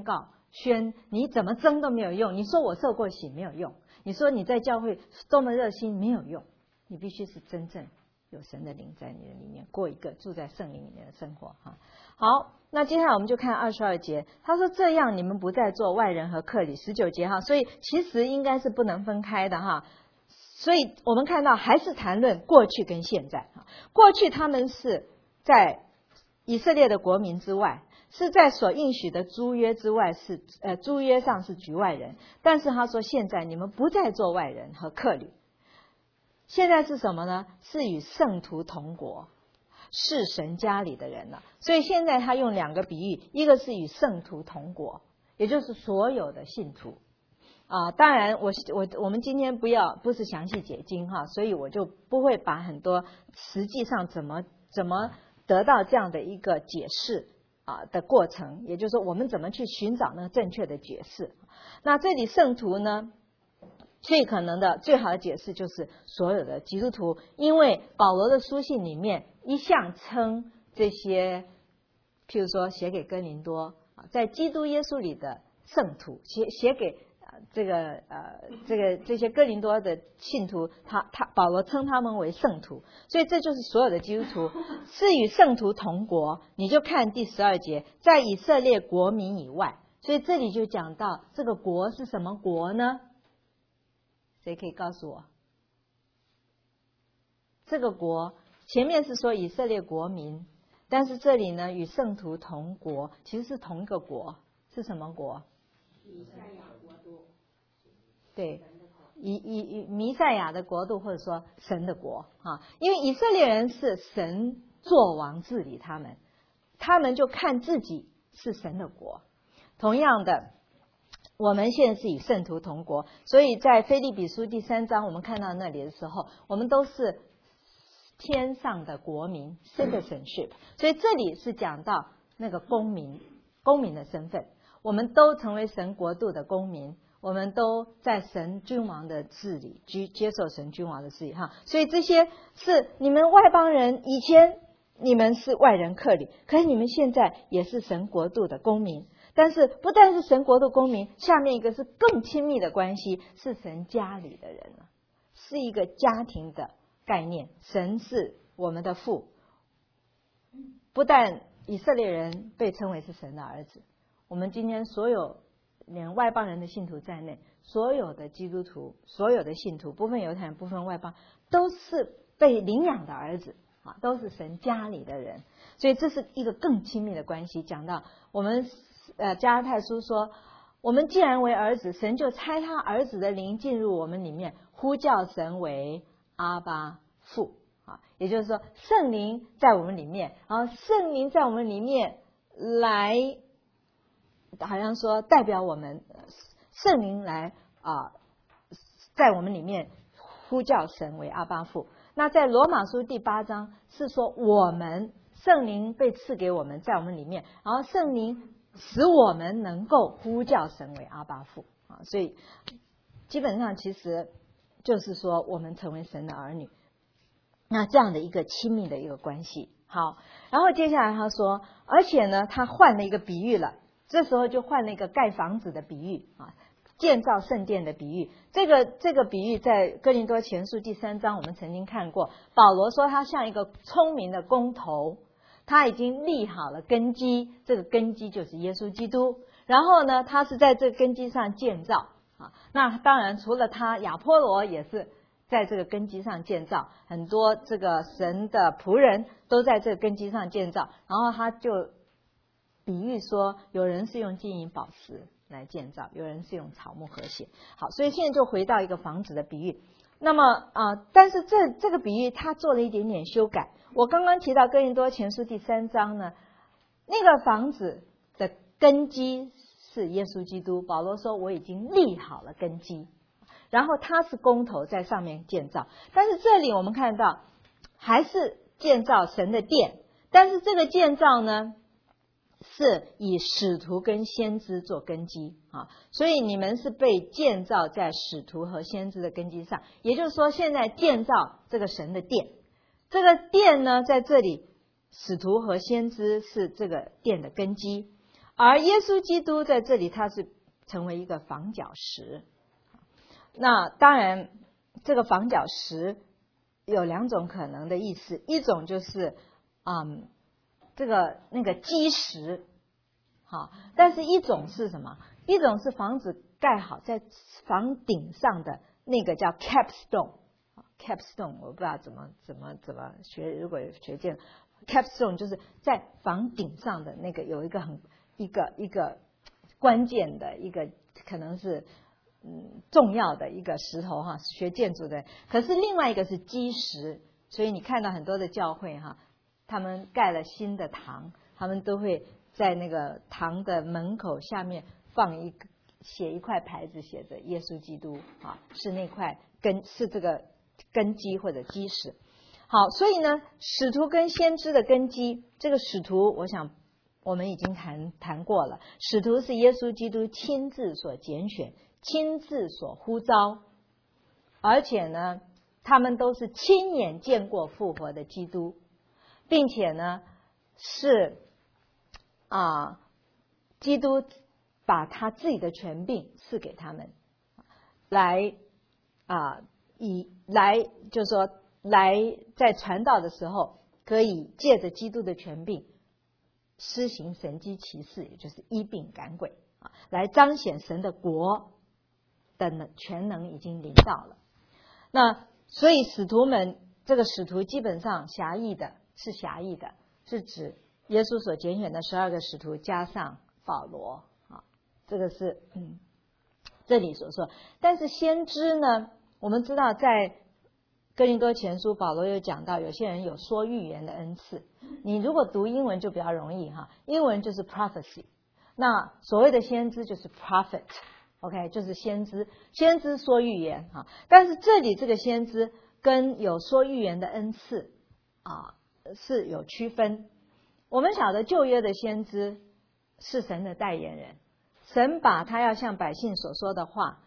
[SPEAKER 1] 宣你怎么争都没有用，你说我受过洗没有用，你说你在教会多么热心没有用，你必须是真正有神的灵在你的里面，过一个住在圣灵里面的生活哈。好，那接下来我们就看二十二节，他说这样你们不再做外人和客旅，十九节哈，所以其实应该是不能分开的哈。所以我们看到还是谈论过去跟现在哈，过去他们是在以色列的国民之外，是在所应许的诸约之外，是呃诸约上是局外人，但是他说现在你们不再做外人和客旅，现在是什么呢？是与圣徒同国，是神家里的人了。所以现在他用两个比喻，一个是与圣徒同国，也就是所有的信徒啊。当然我我我们今天不要不是详细解经哈，所以我就不会把很多实际上怎么怎么得到这样的一个解释啊的过程，也就是说我们怎么去寻找那个正确的解释。那这里圣徒呢，最可能的最好的解释就是所有的基督徒，因为保罗的书信里面一向称这些，譬如说写给哥林多在基督耶稣里的圣徒，写写给这个呃这个这些哥林多的信徒，他他保罗称他们为圣徒，所以这就是所有的基督徒是与圣徒同国。你就看第十二节，在以色列国民以外，所以这里就讲到这个国是什么国呢？谁可以告诉我？这个国前面是说以色列国民，但是这里呢与圣徒同国，其实是同一个国，是什么国？弥赛亚国度。对，以以以弥赛亚的国度，或者说神的国啊，因为以色列人是神作王治理他们，他们就看自己是神的国。同样的，我们现在是与圣徒同国，所以在腓立比书第三章我们看到那里的时候，我们都是天上的国民 citizenship， 所以这里是讲到那个公民公民的身份，我们都成为神国度的公民，我们都在神君王的治理，接受神君王的治理哈。所以这些是你们外邦人，以前你们是外人客旅，可是你们现在也是神国度的公民。但是不但是神国度公民，下面一个是更亲密的关系，是神家里的人了，是一个家庭的概念。神是我们的父，不但以色列人被称为是神的儿子，我们今天所有连外邦人的信徒在内，所有的基督徒，所有的信徒，不分犹太人不分外邦，都是被领养的儿子啊，都是神家里的人。所以这是一个更亲密的关系。讲到我们呃加拉太书说，我们既然为儿子，神就差他儿子的灵进入我们里面，呼叫神为阿爸父啊，也就是说圣灵在我们里面，然后圣灵在我们里面来，好像说代表我们圣灵来啊，在我们里面呼叫神为阿爸父。那在罗马书第八章是说，我们圣灵被赐给我们，在我们里面，然后圣灵使我们能够呼叫神为阿爸父啊，所以基本上其实就是说我们成为神的儿女，那这样的一个亲密的一个关系。好，然后接下来他说，而且呢他换了一个比喻了，这时候就换了一个盖房子的比喻啊，建造圣殿的比喻。这个这个比喻在哥林多前书第三章我们曾经看过，保罗说他像一个聪明的工头，他已经立好了根基，这个根基就是耶稣基督，然后呢他是在这个根基上建造啊。那当然除了他，亚波罗也是在这个根基上建造，很多这个神的仆人都在这个根基上建造。然后他就比喻说，有人是用金银宝石来建造，有人是用草木和血。好，所以现在就回到一个房子的比喻。那么啊、呃，但是这这个比喻他做了一点点修改。我刚刚提到哥林多前书第三章呢，那个房子的根基是耶稣基督，保罗说我已经立好了根基，然后他是工头在上面建造。但是这里我们看到还是建造神的殿，但是这个建造呢是以使徒跟先知做根基啊，所以你们是被建造在使徒和先知的根基上。也就是说现在建造这个神的殿，这个殿呢在这里使徒和先知是这个殿的根基而耶稣基督在这里他是成为一个房角石。那当然这个房角石有两种可能的意思，一种就是嗯这个那个基石，好，但是一种是什么？一种是房子盖好在房顶上的那个叫 capstone。capstone 我不知道怎么怎么怎么学，如果学见 capstone 就是在房顶上的那个有一个很一个一个关键的一个可能是嗯重要的一个石头哈，学建筑的。可是另外一个是基石，所以你看到很多的教会哈，他们盖了新的堂，他们都会在那个堂的门口下面放一个写一块牌子，写着耶稣基督啊，是那块根是这个根基或者基石。好，所以呢，使徒跟先知的根基，这个使徒我想我们已经谈谈过了。使徒是耶稣基督亲自所拣选，亲自所呼召，而且呢他们都是亲眼见过复活的基督，并且呢是啊基督把他自己的权柄赐给他们，来啊以来就是说来在传道的时候，可以借着基督的权柄施行神迹奇事，也就是医病赶鬼啊，来彰显神的国的全能已经临到了。那所以使徒们，这个使徒基本上狭义的是狭义的，是指耶稣所拣选的十二个使徒加上保罗啊，这个是嗯这里所说。但是先知呢，我们知道在哥林多前书保罗有讲到，有些人有说预言的恩赐。你如果读英文就比较容易哈，英文就是 prophecy， 那所谓的先知就是 prophet，OK， 就是先知，先知说预言哈。但是这里这个先知跟有说预言的恩赐啊是有区分。我们晓得旧约的先知是神的代言人，神把他要向百姓所说的话，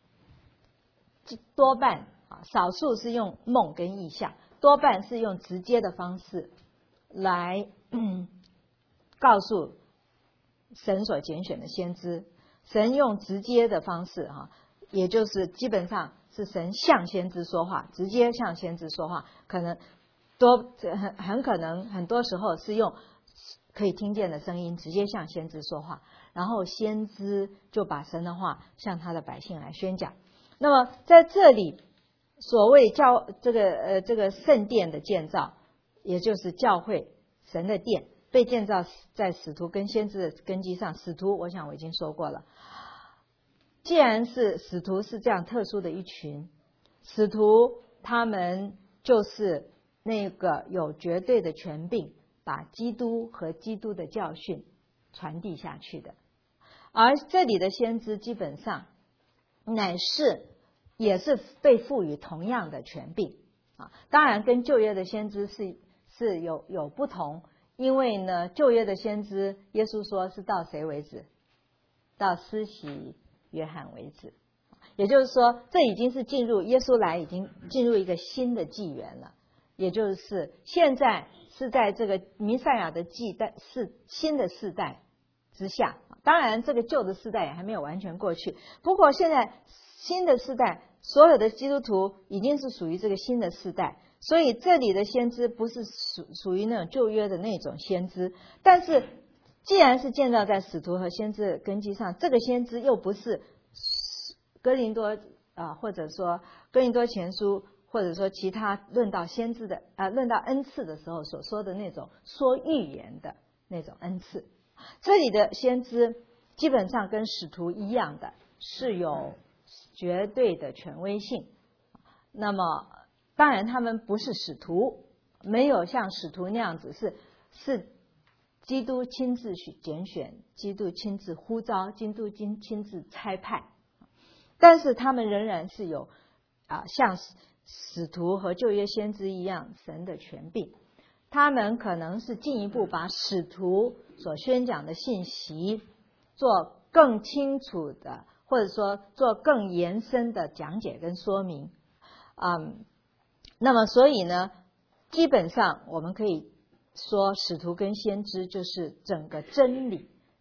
[SPEAKER 1] 多半啊，少数是用梦跟意象，多半是用直接的方式来、嗯、告诉神所拣选的先知。神用直接的方式哈，也就是基本上是神向先知说话，直接向先知说话，可能多很很可能很多时候是用可以听见的声音直接向先知说话，然后先知就把神的话向他的百姓来宣讲。那么在这里所谓教这个呃这个圣殿的建造，也就是教会神的殿被建造在使徒跟先知的根基上。使徒我想我已经说过了，既然是使徒是这样特殊的一群，使徒他们就是那个有绝对的权柄把基督和基督的教训传递下去的。而这里的先知基本上乃是也是被赋予同样的权柄啊，当然跟旧约的先知是是有有不同，因为呢旧约的先知耶稣说是到谁为止？到施洗约翰为止。也就是说这已经是进入耶稣来已经进入一个新的纪元了，也就是现在是在这个弥赛亚的纪代是新的世代之下，当然这个旧的世代也还没有完全过去，不过现在新的世代所有的基督徒已经是属于这个新的世代，所以这里的先知不是属属于那种旧约的那种先知，但是既然是建造在使徒和先知的根基上，这个先知又不是哥林多啊，或者说哥林多前书，或者说其他论到先知的啊，论到恩赐的时候所说的那种说预言的那种恩赐。这里的先知基本上跟使徒一样的，是有绝对的权威性。那么当然他们不是使徒，没有像使徒那样子是是基督亲自拣选，基督亲自呼召，基督亲亲自差派，但是他们仍然是有啊像使徒和旧约先知一样神的权柄。他们可能是进一步把使徒所宣讲的信息做更清楚的，或者说做更延伸的讲解跟说明。嗯，那么所以呢，基本上我们可以说使徒跟先知就是整个真理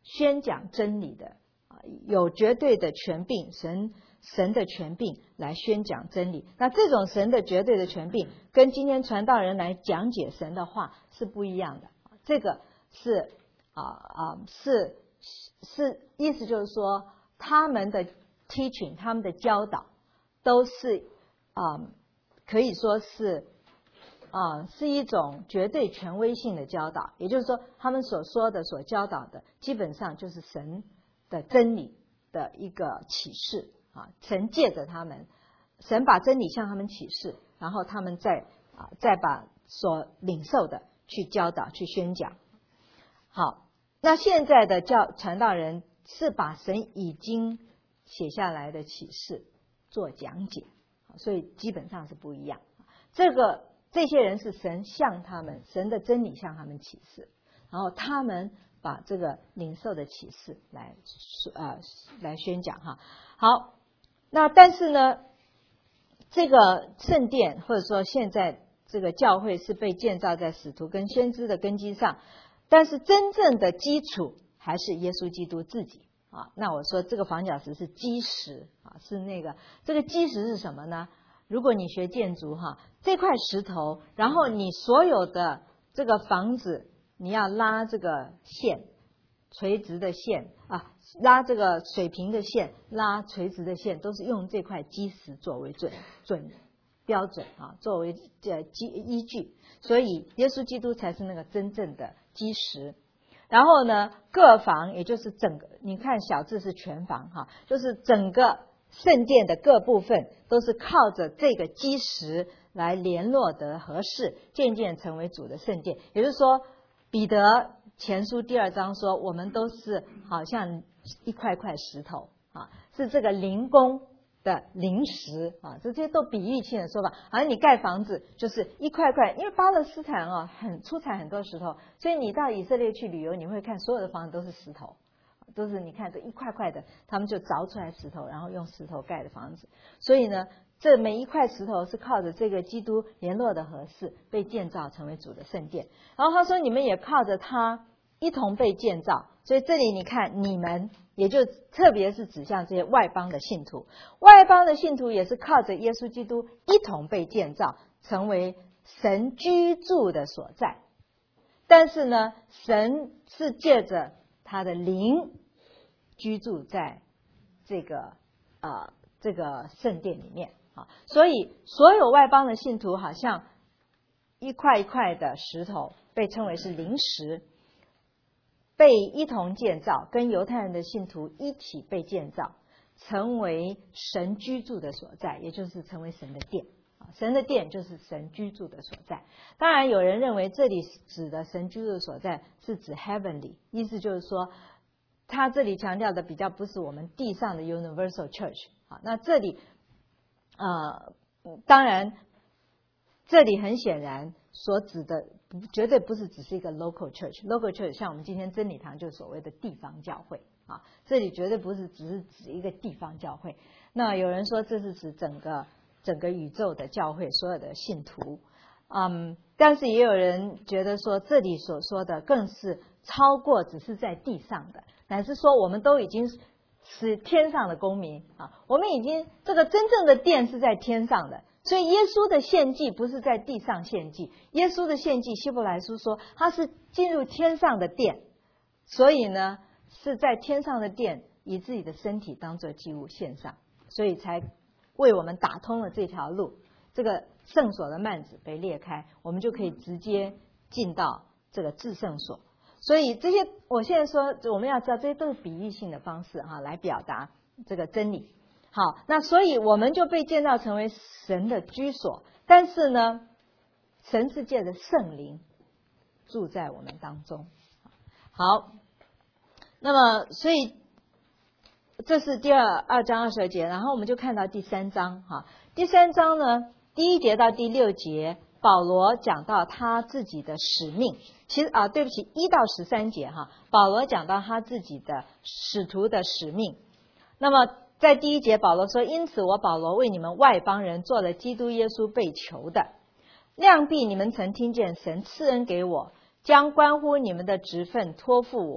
[SPEAKER 1] 宣讲真理的，有绝对的权柄，神神的权柄来宣讲真理。那这种神的绝对的权柄，跟今天传道人来讲解神的话是不一样的。这个是啊啊是是意思就是说，他们的 teaching， 他们的教导都是啊、呃、可以说是啊、呃、是一种绝对权威性的教导。也就是说，他们所说的、所教导的，基本上就是神的真理的一个启示啊。神借着他们，神把真理向他们启示，然后他们再啊再把所领受的去教导、去宣讲。好，那现在的教传道人是把神已经写下来的启示做讲解，所以基本上是不一样。这个这些人是神向他们，神的真理向他们启示，然后他们把这个领受的启示来呃来宣讲哈。好，那但是呢，这个圣殿或者说现在这个教会是被建造在使徒跟先知的根基上，但是真正的基础还是耶稣基督自己啊。那我说这个房角石是基石啊，是那个这个基石是什么呢？如果你学建筑哈，这块石头，然后你所有的这个房子，你要拉这个线，垂直的线啊，拉这个水平的线，拉垂直的线，都是用这块基石作为准准标准啊，作为呃基依据。所以耶稣基督才是那个真正的基石。然后呢，各房也就是整个，你看小字是全房哈，就是整个圣殿的各部分都是靠着这个基石来联络得合适，渐渐成为主的圣殿。也就是说，彼得前书第二章说，我们都是好像一块块石头啊，是这个灵宫的灵石啊，这些都比喻性的说法。好像你盖房子就是一块块，因为巴勒斯坦啊很出产很多石头，所以你到以色列去旅游，你会看所有的房子都是石头。都是你看这一块块的，他们就凿出来石头，然后用石头盖的房子。所以呢，这每一块石头是靠着这个基督联络的合适，被建造成为主的圣殿。然后他说，你们也靠着他一同被建造。所以这里你看，你们也就特别是指向这些外邦的信徒，外邦的信徒也是靠着耶稣基督一同被建造，成为神居住的所在。但是呢，神是借着他的灵居住在这个呃这个圣殿里面啊，所以所有外邦的信徒好像一块一块的石头，被称为是灵石，被一同建造，跟犹太人的信徒一起被建造，成为神居住的所在，也就是成为神的殿。神的殿就是神居住的所在。当然有人认为这里指的神居住的所在是指 heavenly， 意思就是说他这里强调的比较不是我们地上的 universal church。 好，那这里呃当然这里很显然所指的绝对不是只是一个 local church。 local church 像我们今天真理堂就是所谓的地方教会啊，这里绝对不是只是指一个地方教会。那有人说这是指整个整个宇宙的教会，所有的信徒。嗯，但是也有人觉得说，这里所说的更是超过只是在地上的，乃是说我们都已经是天上的公民啊，我们已经这个真正的殿是在天上的。所以耶稣的献祭不是在地上献祭，耶稣的献祭希伯来书说他是进入天上的殿，所以呢是在天上的殿以自己的身体当作祭物献上，所以才为我们打通了这条路，这个圣所的幔子被裂开，我们就可以直接进到这个至圣所。所以这些我现在说我们要知道，这些都是比喻性的方式哈，来表达这个真理。好，那所以我们就被建造成为神的居所，但是呢，神是借着圣灵住在我们当中。好，那么所以这是第二二章二十二节，然后我们就看到第三章哈。第三章呢，第一节到第六节，保罗讲到他自己的使命。其实啊，对不起，一到十三节哈，保罗讲到他自己的使徒的使命。那么在第一节，保罗说：“因此我保罗为你们外邦人做了基督耶稣被囚的，量必你们曾听见神赐恩给我，将关乎你们的职分托付我。”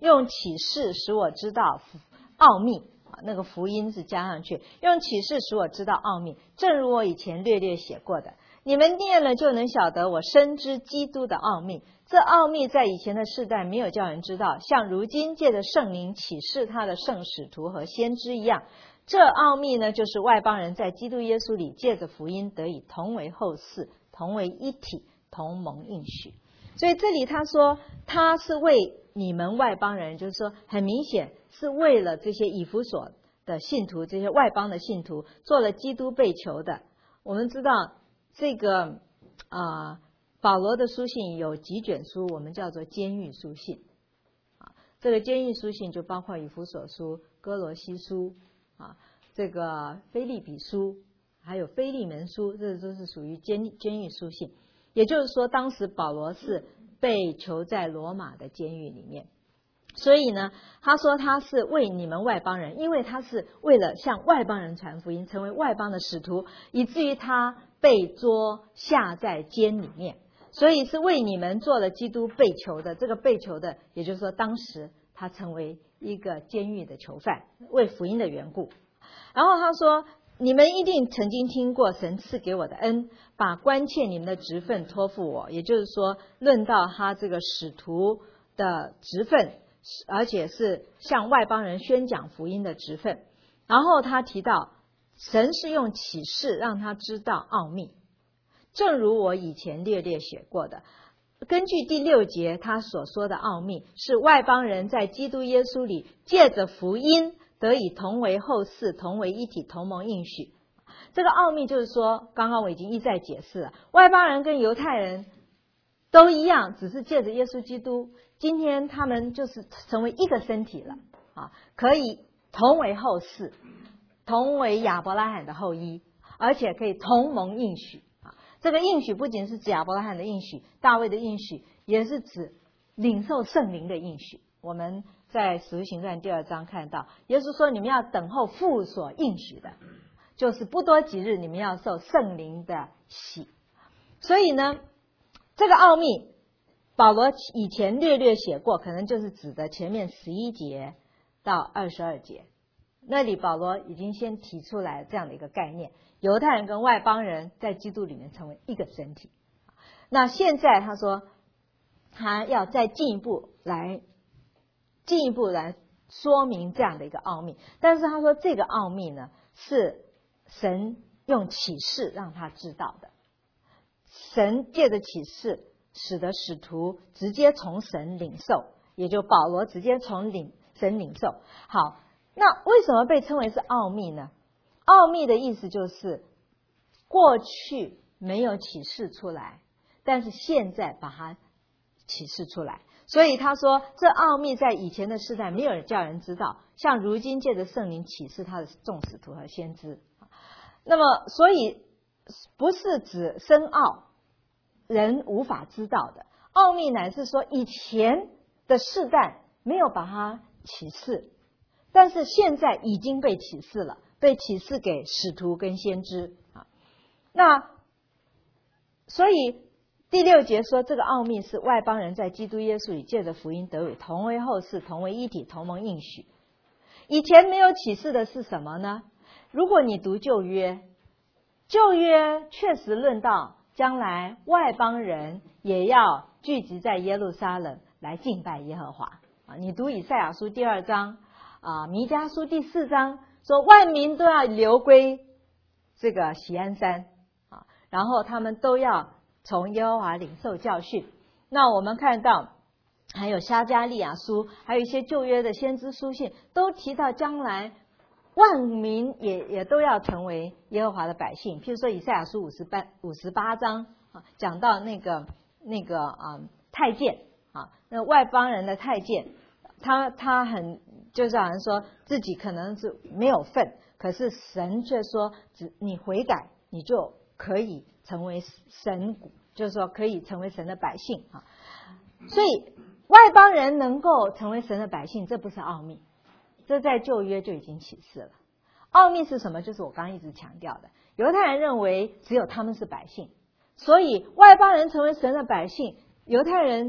[SPEAKER 1] 用启示使我知道奥秘，那个福音是加上去，用启示使我知道奥秘，正如我以前略略写过的，你们念了就能晓得我深知基督的奥秘。这奥秘在以前的世代没有叫人知道，像如今借着圣灵启示他的圣使徒和先知一样。这奥秘呢，就是外邦人在基督耶稣里借着福音得以同为后嗣，同为一体，同蒙应许。所以这里他说他是为你们外邦人，就是说很明显是为了这些以弗所的信徒，这些外邦的信徒做了基督被囚的。我们知道这个啊、呃，保罗的书信有几卷书，我们叫做监狱书信啊。这个监狱书信就包括以弗所书、哥罗西书啊，这个腓立比书，还有腓利门书，这都是属于监监狱书信。也就是说，当时保罗是被囚在罗马的监狱里面，所以呢，他说他是为你们外邦人，因为他是为了向外邦人传福音，成为外邦的使徒，以至于他被捉下在监里面，所以是为你们做了基督被囚的。这个被囚的，也就是说当时他成为一个监狱的囚犯，为福音的缘故。然后他说，你们一定曾经听过神赐给我的恩，把关切你们的职分托付我，也就是说论到他这个使徒的职分，而且是向外邦人宣讲福音的职分。然后他提到神是用启示让他知道奥秘，正如我以前略略写过的。根据第六节他所说的奥秘，是外邦人在基督耶稣里借着福音得以同为后嗣，同为一体，同蒙应许。这个奥秘就是说，刚刚我已经一再解释了，外邦人跟犹太人都一样，只是借着耶稣基督，今天他们就是成为一个身体了啊，可以同为后嗣，同为亚伯拉罕的后裔，而且可以同蒙应许啊。这个应许不仅是指亚伯拉罕的应许，大卫的应许，也是指领受圣灵的应许。我们在使徒行传第二章看到，耶稣说你们要等候父所应许的，就是不多几日你们要受圣灵的洗。所以呢，这个奥秘保罗以前略略写过，可能就是指的前面十一节到二十二节，那里保罗已经先提出来这样的一个概念，犹太人跟外邦人在基督里面成为一个身体。那现在他说他要再进一步来进一步来说明这样的一个奥秘，但是他说这个奥秘呢是神用启示让他知道的，神借着启示使得使徒直接从神领受，也就保罗直接从领神领受。好，那为什么被称为是奥秘呢？奥秘的意思就是过去没有启示出来，但是现在把它启示出来。所以他说这奥秘在以前的世代没有人叫人知道，像如今借着圣灵启示他的众使徒和先知。那么所以不是指深奥人无法知道的，奥秘乃是说以前的世代没有把它启示，但是现在已经被启示了，被启示给使徒跟先知啊。那所以第六节说这个奥秘是外邦人在基督耶稣里借着福音得以同为后嗣，同为一体，同蒙应许。以前没有启示的是什么呢？如果你读旧约，旧约确实论到将来外邦人也要聚集在耶路撒冷来敬拜耶和华啊。你读以赛亚书第二章啊，弥迦书第四章说万民都要流归这个锡安山啊，然后他们都要从耶和华领受教训。那我们看到还有撒迦利亚书，还有一些旧约的先知书信都提到将来万民也也都要成为耶和华的百姓。譬如说以赛亚书五十八五十八章啊，讲到那个那个啊太监啊，那外邦人的太监，他他很就是好像说自己可能是没有份，可是神却说只你悔改，你就可以成为神，就是说可以成为神的百姓啊。所以外邦人能够成为神的百姓，这不是奥秘，这在旧约就已经启示了。奥秘是什么？就是我刚刚一直强调的，犹太人认为只有他们是百姓，所以外邦人成为神的百姓，犹太人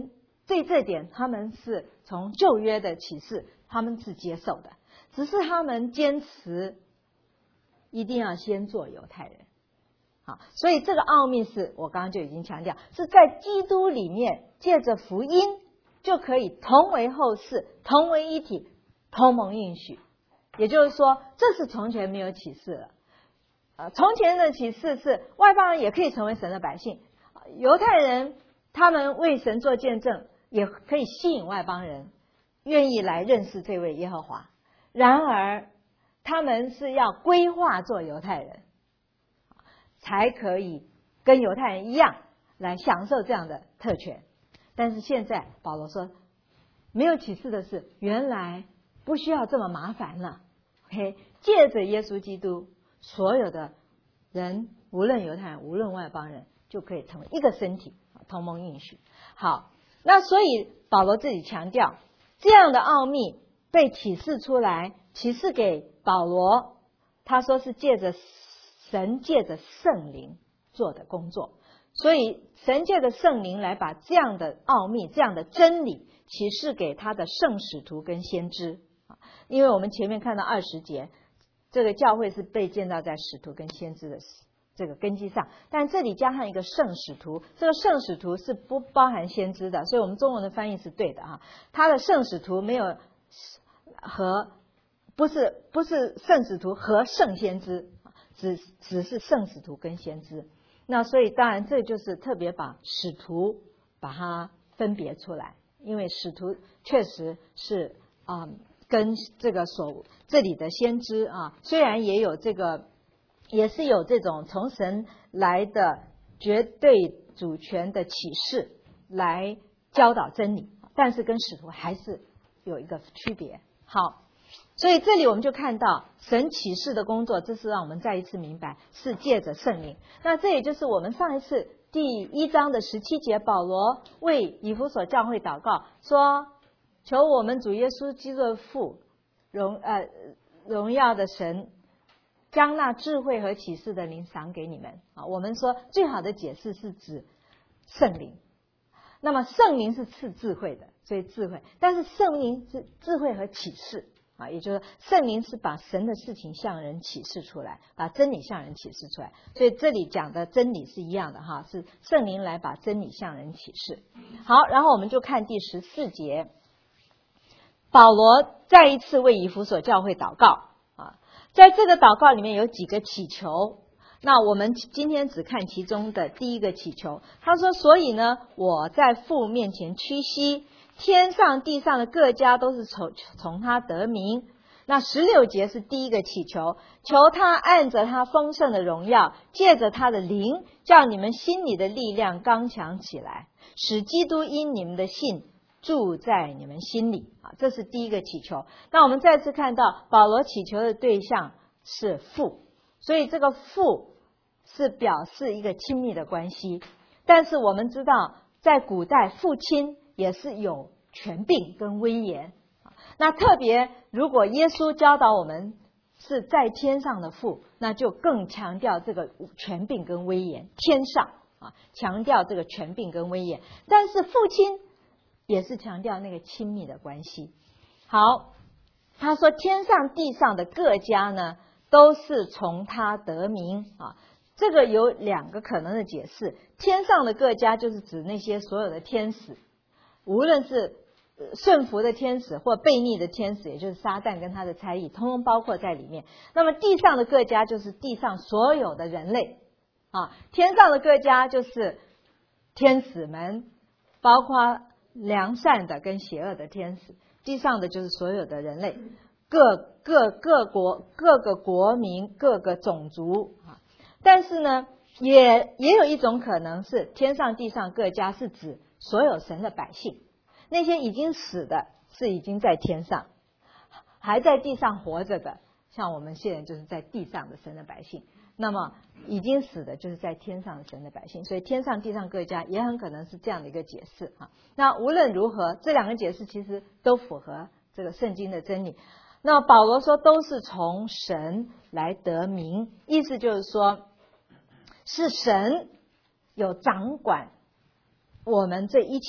[SPEAKER 1] 对这点他们是从旧约的启示他们是接受的，只是他们坚持一定要先做犹太人。好，所以这个奥秘是我刚刚就已经强调，是在基督里面借着福音就可以同为后世，同为一体，同蒙应许。也就是说，这是从前没有启示了。呃，从前的启示是外邦人也可以成为神的百姓，犹太人他们为神做见证，也可以吸引外邦人愿意来认识这位耶和华。然而他们是要规划做犹太人，才可以跟犹太人一样来享受这样的特权。但是现在保罗说，没有启示的是，原来不需要这么麻烦了。OK， 借着耶稣基督，所有的人，无论犹太人，无论外邦人，就可以成为一个身体，同蒙应许。好，那所以保罗自己强调，这样的奥秘被启示出来，启示给保罗，他说是借着神借着圣灵做的工作。所以神借着圣灵来把这样的奥秘，这样的真理启示给他的圣使徒跟先知。因为我们前面看到二十节，这个教会是被建造在使徒跟先知的这个根基上，但这里加上一个圣使徒，这个圣使徒是不包含先知的，所以我们中文的翻译是对的哈。他的圣使徒没有和不是不是圣使徒和圣先知，只只是圣使徒跟先知。那所以当然这就是特别把使徒把它分别出来，因为使徒确实是啊、嗯、跟这个所这里的先知啊，虽然也有这个也是有这种从神来的绝对主权的启示来教导真理，但是跟使徒还是有一个区别。好，所以这里我们就看到神启示的工作，这是让我们再一次明白是借着圣灵。那这也就是我们上一次第一章的十七节，保罗为以弗所教会祷告说，求我们主耶稣基督的父荣呃荣耀的神将那智慧和启示的灵赏给你们啊。我们说最好的解释是指圣灵，那么圣灵是赐智慧的，所以智慧，但是圣灵是智慧和启示啊，也就是圣灵是把神的事情向人启示出来，把真理向人启示出来。所以这里讲的真理是一样的哈，是圣灵来把真理向人启示。好，然后我们就看第十四节，保罗再一次为以弗所教会祷告啊，在这个祷告里面有几个祈求，那我们今天只看其中的第一个祈求。他说，所以呢，我在父面前屈膝，天上地上的各家都是从从他得名。那十六节是第一个祈求，求他按着他丰盛的荣耀，借着他的灵，叫你们心里的力量刚强起来，使基督因你们的信住在你们心里啊，这是第一个祈求。那我们再次看到保罗祈求的对象是父，所以这个父是表示一个亲密的关系。但是我们知道在古代父亲也是有权柄跟威严，那特别如果耶稣教导我们是在天上的父，那就更强调这个权柄跟威严，天上啊，强调这个权柄跟威严。但是父亲也是强调那个亲密的关系。好，他说天上地上的各家呢，都是从他得名啊。这个有两个可能的解释，天上的各家就是指那些所有的天使，无论是顺服的天使或悖逆的天使，也就是撒旦跟他的差役，通通包括在里面。那么地上的各家就是地上所有的人类啊，天上的各家就是天使们，包括良善的跟邪恶的天使，地上的就是所有的人类，各各各国各个国民各个种族啊。但是呢，也也有一种可能是天上地上各家是指所有神的百姓，那些已经死的是已经在天上，还在地上活着的，像我们现在就是在地上的神的百姓，那么已经死的就是在天上的神的百姓，所以天上地上各家也很可能是这样的一个解释啊。那无论如何，这两个解释其实都符合这个圣经的真理。那保罗说都是从神来得名，意思就是说是神有掌管我们这一切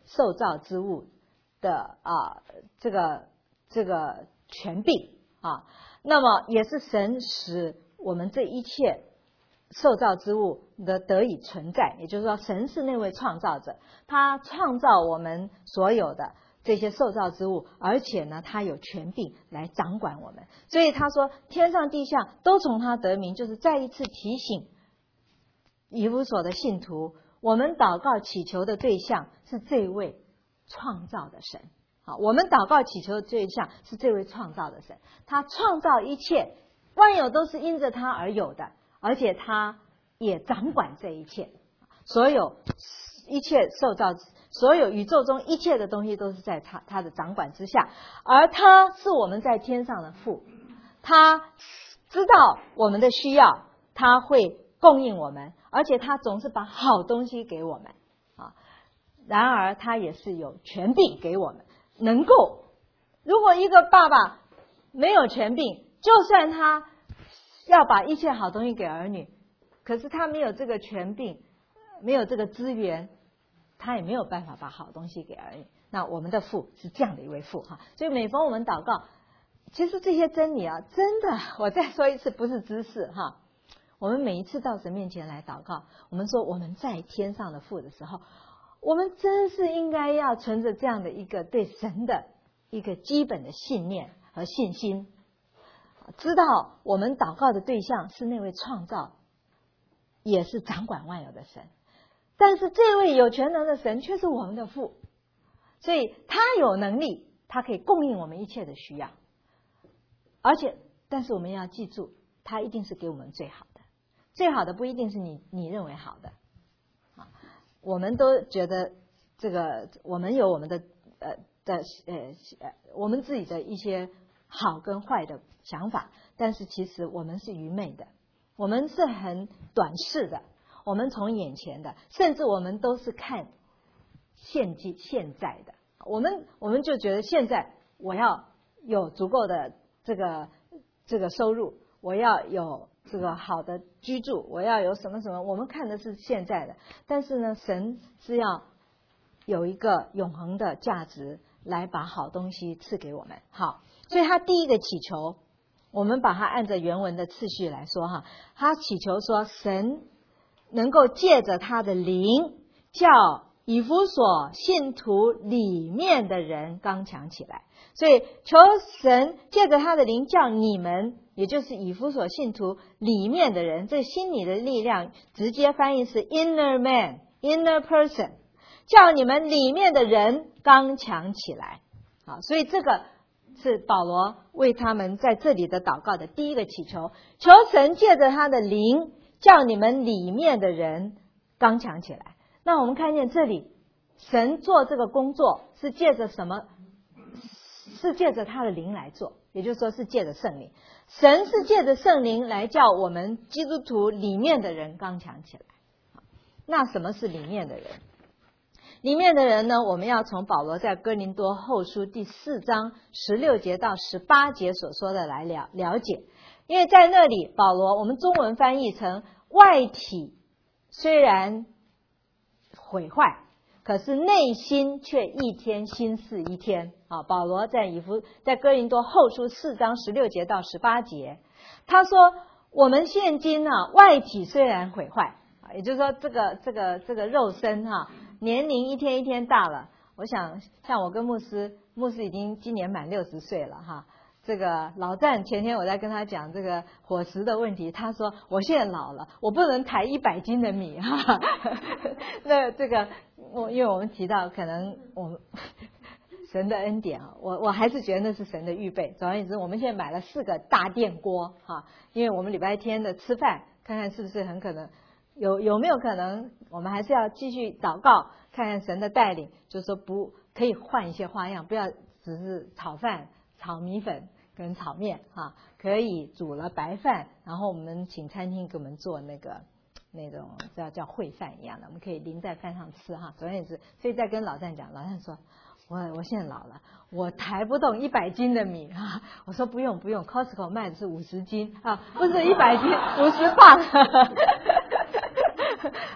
[SPEAKER 1] 受造之物的啊这个这个权柄啊，那么也是神使我们这一切受造之物的得以存在，也就是说神是那位创造者，他创造我们所有的这些受造之物，而且呢他有权柄来掌管我们，所以他说天上地下都从他得名，就是再一次提醒以弗所的信徒，我们祷告祈求的对象是这位创造的神。好，我们祷告祈求的对象是这位创造的神，他创造一切，万有都是因着他而有的，而且他也掌管这一切，所有一切受造，所有宇宙中一切的东西都是在他他的掌管之下，而他是我们在天上的父，他知道我们的需要，他会供应我们，而且他总是把好东西给我们啊。然而他也是有权柄给我们，能够，如果一个爸爸没有权柄，就算他要把一切好东西给儿女，可是他没有这个权柄，没有这个资源，他也没有办法把好东西给儿女。那我们的父是这样的一位父哈，所以每逢我们祷告，其实这些真理啊，真的，我再说一次，不是知识哈。我们每一次到神面前来祷告，我们说我们在天上的父的时候，我们真是应该要存着这样的一个对神的一个基本的信念和信心，知道我们祷告的对象是那位创造也是掌管万有的神，但是这位有全能的神却是我们的父，所以他有能力，他可以供应我们一切的需要，而且但是我们要记住，他一定是给我们最好的，最好的不一定是你你认为好的。我们都觉得这个我们有我们的呃的呃我们自己的一些好跟坏的想法，但是其实我们是愚昧的，我们是很短视的，我们从眼前的，甚至我们都是看现今现在的，我们我们就觉得现在我要有足够的这个这个收入，我要有这个好的居住，我要有什么什么，我们看的是现在的，但是呢，神是要有一个永恒的价值来把好东西赐给我们。好，所以他第一个祈求，我们把它按照原文的次序来说哈，他祈求说神能够借着他的灵，叫以弗所信徒里面的人刚强起来，所以求神借着他的灵叫你们，也就是以弗所信徒里面的人，这心里的力量直接翻译是 inner man inner person， 叫你们里面的人刚强起来。好，所以这个是保罗为他们在这里的祷告的第一个祈求，求神借着他的灵叫你们里面的人刚强起来。那我们看见这里神做这个工作是借着什么？是借着他的灵来做，也就是说是借着圣灵，神是借着圣灵来叫我们基督徒里面的人刚强起来。那什么是里面的人？里面的人呢，我们要从保罗在哥林多后书第四章十六节到十八节所说的来了了解，因为在那里保罗我们中文翻译成外体虽然毁坏，可是内心却一天新似一天啊！保罗在以弗在哥林多后书四章十六节到十八节，他说我们现今呢、啊，外体虽然毁坏，也就是说这个这个这个肉身哈、啊，年龄一天一天大了。我想像我跟牧师，牧师已经今年满六十岁了哈。这个老战前天我在跟他讲这个伙食的问题，他说我现在老了，我不能抬一百斤的米哈。那这个我因为我们提到可能我们神的恩典啊，我我还是觉得那是神的预备。总而言之，我们现在买了四个大电锅哈，因为我们礼拜天的吃饭，看看是不是很可能有有没有可能，我们还是要继续祷告，看看神的带领，就是说不可以换一些花样，不要只是炒饭、炒米粉跟炒面哈，可以煮了白饭，然后我们请餐厅给我们做那个那种叫叫烩饭一样的，我们可以淋在饭上吃哈。总而言之，所以在跟老战讲，老战说我我现在老了，我抬不动一百斤的米啊。我说不用不用 ，Costco 卖的是五十斤啊，不是一百斤，五十磅。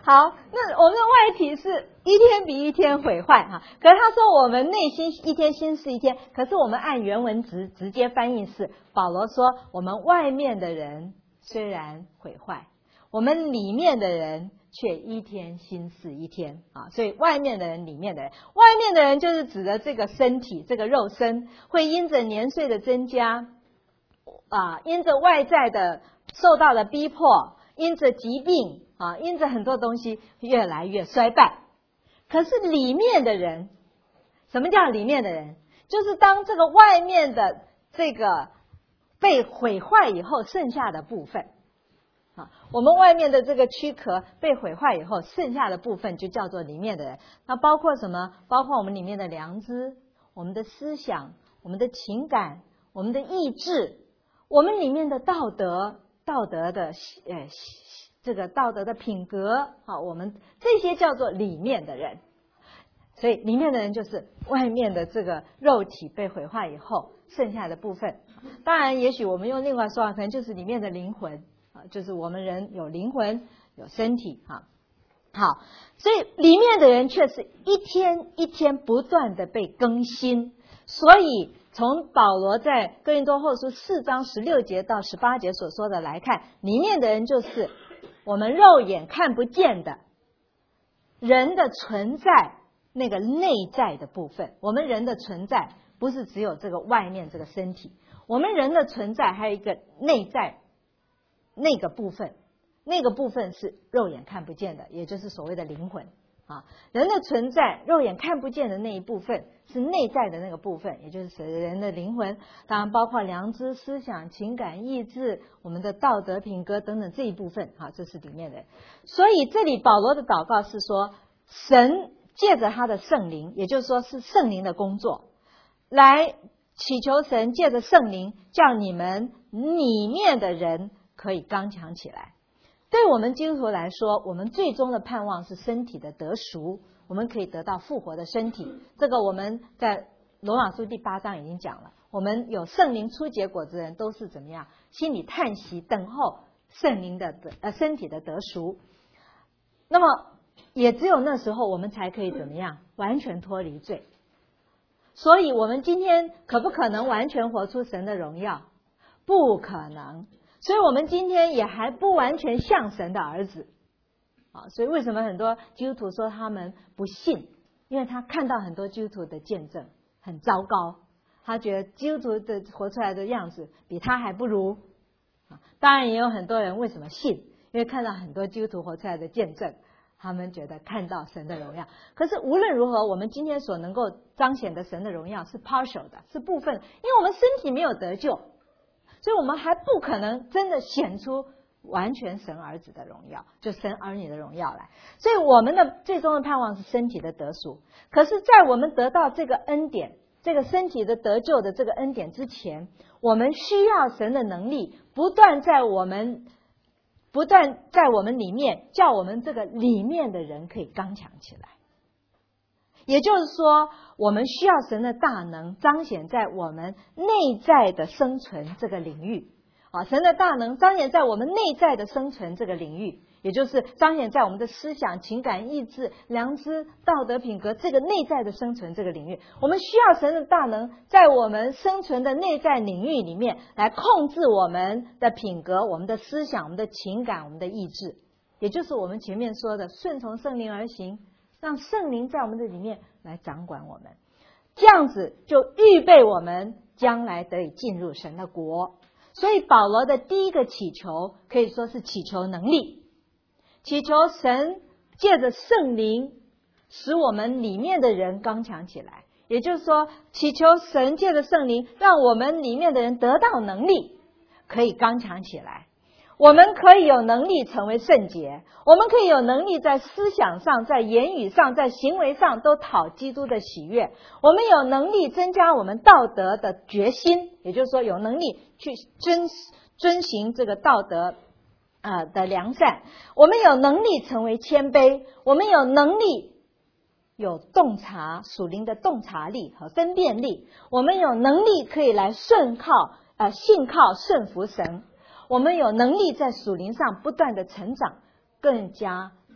[SPEAKER 1] 好，那我们的外体是一天比一天毁坏哈，可是他说我们内心一天新似一天，可是我们按原文直直接翻译是保罗说我们外面的人虽然毁坏，我们里面的人却一天新似一天啊，所以外面的人里面的人，外面的人就是指的这个身体，这个肉身会因着年岁的增加啊，因着外在的受到了逼迫，因着疾病啊，因着很多东西越来越衰败。可是里面的人，什么叫里面的人？就是当这个外面的这个被毁坏以后，剩下的部分啊，我们外面的这个躯壳被毁坏以后，剩下的部分就叫做里面的人。那包括什么？包括我们里面的良知、我们的思想、我们的情感、我们的意志，我们里面的道德、道德的呃这个道德的品格啊，我们这些叫做里面的人。所以里面的人就是外面的这个肉体被毁坏以后剩下的部分。当然也许我们用另外说法，可能就是里面的灵魂啊，就是我们人有灵魂有身体啊。好，所以里面的人却是一天一天不断的被更新。所以从保罗在哥林多后书四章十六节到十八节所说的来看，里面的人就是我们肉眼看不见的人的存在，那个内在的部分。我们人的存在不是只有这个外面这个身体，我们人的存在还有一个内在那个部分，那个部分是肉眼看不见的，也就是所谓的灵魂啊。人的存在肉眼看不见的那一部分是内在的那个部分，也就是人的灵魂，当然包括良知、思想、情感、意志，我们的道德品格等等这一部分啊，这是里面的。所以这里保罗的祷告是说，神借着他的圣灵，也就是说是圣灵的工作，来祈求神借着圣灵叫你们里面的人可以刚强起来。对我们基督徒来说，我们最终的盼望是身体的得赎，我们可以得到复活的身体。这个我们在罗马书第八章已经讲了，我们有圣灵初结果之人都是怎么样，心里叹息等候圣灵的呃身体的得赎。那么也只有那时候我们才可以怎么样完全脱离罪。所以我们今天可不可能完全活出神的荣耀？不可能。所以我们今天也还不完全像神的儿子啊。所以为什么很多基督徒说他们不信？因为他看到很多基督徒的见证很糟糕，他觉得基督徒的活出来的样子比他还不如啊。当然也有很多人为什么信？因为看到很多基督徒活出来的见证，他们觉得看到神的荣耀。可是无论如何，我们今天所能够彰显的神的荣耀是 partial 的，是部分，因为我们身体没有得救，所以我们还不可能真的显出完全神儿子的荣耀，就神儿女的荣耀来。所以我们的最终的盼望是身体的得赎。可是在我们得到这个恩典，这个身体的得救的这个恩典之前，我们需要神的能力不断在我们不断在我们里面，叫我们这个里面的人可以刚强起来。也就是说，我们需要神的大能彰显在我们内在的生存这个领域啊，神的大能彰显在我们内在的生存这个领域，也就是彰显在我们的思想、情感、意志、良知、道德品格这个内在的生存这个领域。我们需要神的大能在我们生存的内在领域里面来控制我们的品格、我们的思想、我们的情感、我们的意志，也就是我们前面说的顺从圣灵而行，让圣灵在我们的里面来掌管我们，这样子就预备我们将来得以进入神的国。所以保罗的第一个祈求可以说是祈求能力，祈求神借着圣灵使我们里面的人刚强起来，也就是说祈求神借着圣灵让我们里面的人得到能力，可以刚强起来。我们可以有能力成为圣洁，我们可以有能力在思想上、在言语上、在行为上都讨基督的喜悦。我们有能力增加我们道德的决心，也就是说有能力去遵遵行这个道德呃的良善。我们有能力成为谦卑，我们有能力有洞察属灵的洞察力和分辨力，我们有能力可以来顺靠呃信靠顺服神。我们有能力在属灵上不断的成长，更加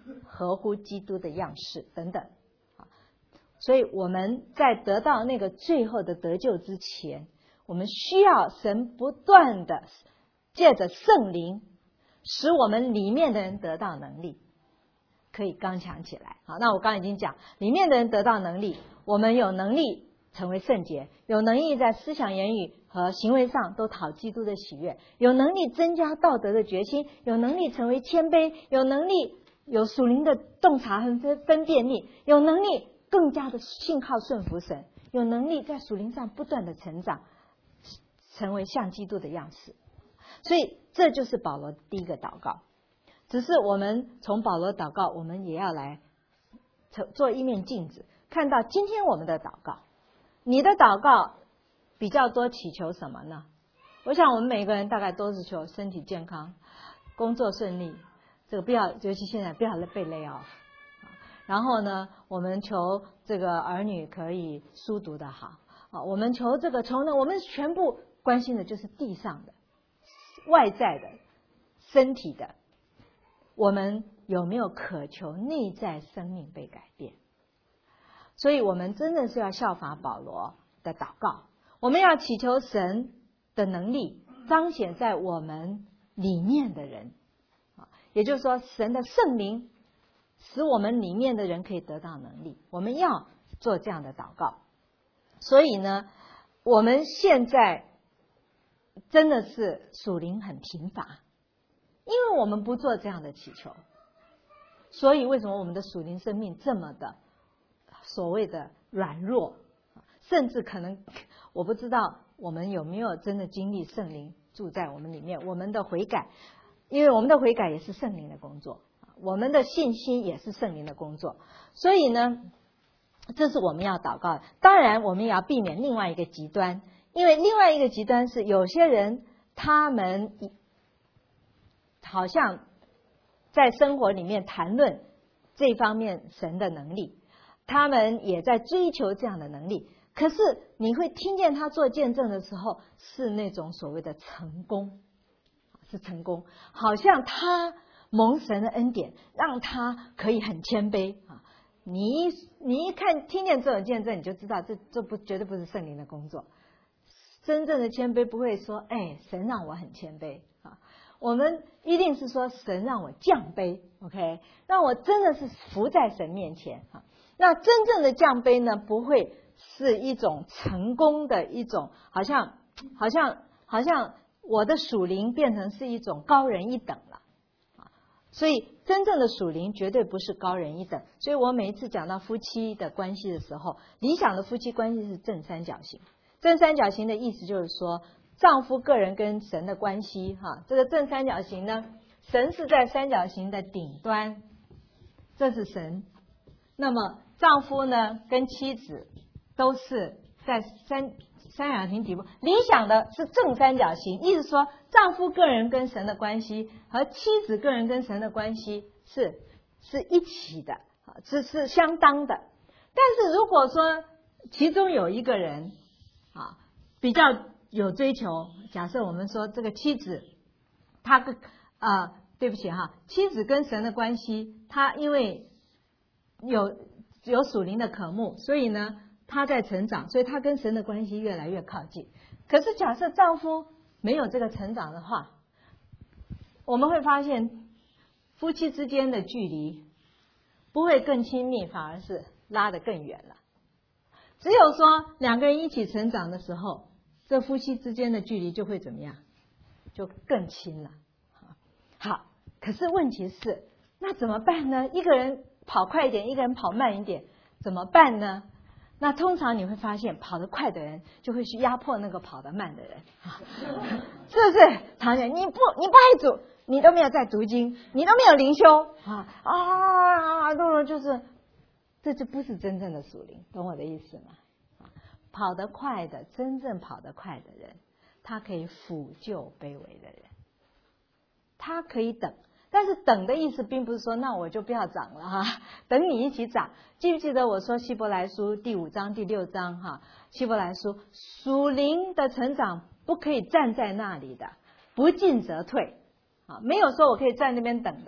[SPEAKER 1] 合乎基督的样式等等。所以我们在得到那个最后的得救之前，我们需要神不断的借着圣灵使我们里面的人得到能力，可以刚强起来。好，那我刚刚已经讲，里面的人得到能力，我们有能力成为圣洁，有能力在思想言语和行为上都讨基督的喜悦，有能力增加道德的决心，有能力成为谦卑，有能力有属灵的洞察和分辨力，有能力更加的信靠顺服神，有能力在属灵上不断的成长，成为像基督的样式。所以这就是保罗第一个祷告。只是我们从保罗祷告，我们也要来做一面镜子，看到今天我们的祷告。你的祷告比较多祈求什么呢？我想我们每个人大概都是求身体健康，工作顺利，这个不要，尤其现在不要被 lay off。然后呢，我们求这个儿女可以书读得好啊，我们求这个求呢，我们全部关心的就是地上的、外在的、身体的。我们有没有渴求内在生命被改变？所以我们真的是要效法保罗的祷告，我们要祈求神的能力彰显在我们里面的人，也就是说神的圣灵使我们里面的人可以得到能力，我们要做这样的祷告。所以呢，我们现在真的是属灵很贫乏，因为我们不做这样的祈求，所以为什么我们的属灵生命这么的所谓的软弱，甚至可能我不知道我们有没有真的经历圣灵住在我们里面，我们的悔改，因为我们的悔改也是圣灵的工作，我们的信心也是圣灵的工作。所以呢，这是我们要祷告的。当然我们也要避免另外一个极端，因为另外一个极端是有些人他们好像在生活里面谈论这方面神的能力，他们也在追求这样的能力，可是你会听见他做见证的时候是那种所谓的成功，是成功，好像他蒙神的恩典让他可以很谦卑啊！你一你一看听见这种见证，你就知道这这不绝对不是圣灵的工作。真正的谦卑不会说，哎，神让我很谦卑啊！我们一定是说，神让我降卑 ，OK， 让我真的是伏在神面前啊！那真正的降卑呢，不会是一种成功的一种，好像好像好像我的属灵变成是一种高人一等了。所以真正的属灵绝对不是高人一等。所以我每一次讲到夫妻的关系的时候，理想的夫妻关系是正三角形。正三角形的意思就是说，丈夫个人跟神的关系哈，这个正三角形呢，神是在三角形的顶端，这是神。那么丈夫呢跟妻子都是在三三角形底部，理想的是正三角形，意思说丈夫个人跟神的关系和妻子个人跟神的关系是是一起的，是是相当的。但是如果说其中有一个人啊比较有追求，假设我们说这个妻子，她跟啊、呃、对不起哈，妻子跟神的关系，她因为有有属灵的渴慕，所以呢他在成长，所以他跟神的关系越来越靠近。可是假设丈夫没有这个成长的话，我们会发现夫妻之间的距离不会更亲密，反而是拉得更远了。只有说两个人一起成长的时候，这夫妻之间的距离就会怎么样？就更亲了。好，可是问题是，那怎么办呢？一个人跑快一点，一个人跑慢一点，怎么办呢？那通常你会发现，跑得快的人就会去压迫那个跑得慢的人，是不是？常讲你不你不爱主，你都没有在读经，你都没有灵修啊啊，都就是这就不是真正的属灵，懂我的意思吗？跑得快的，真正跑得快的人，他可以抚救卑微的人，他可以等。但是等的意思并不是说那我就不要长了哈，等你一起长。记不记得我说希伯来书第五章第六章哈？希伯来书属灵的成长不可以站在那里的，不进则退啊，没有说我可以在那边等的。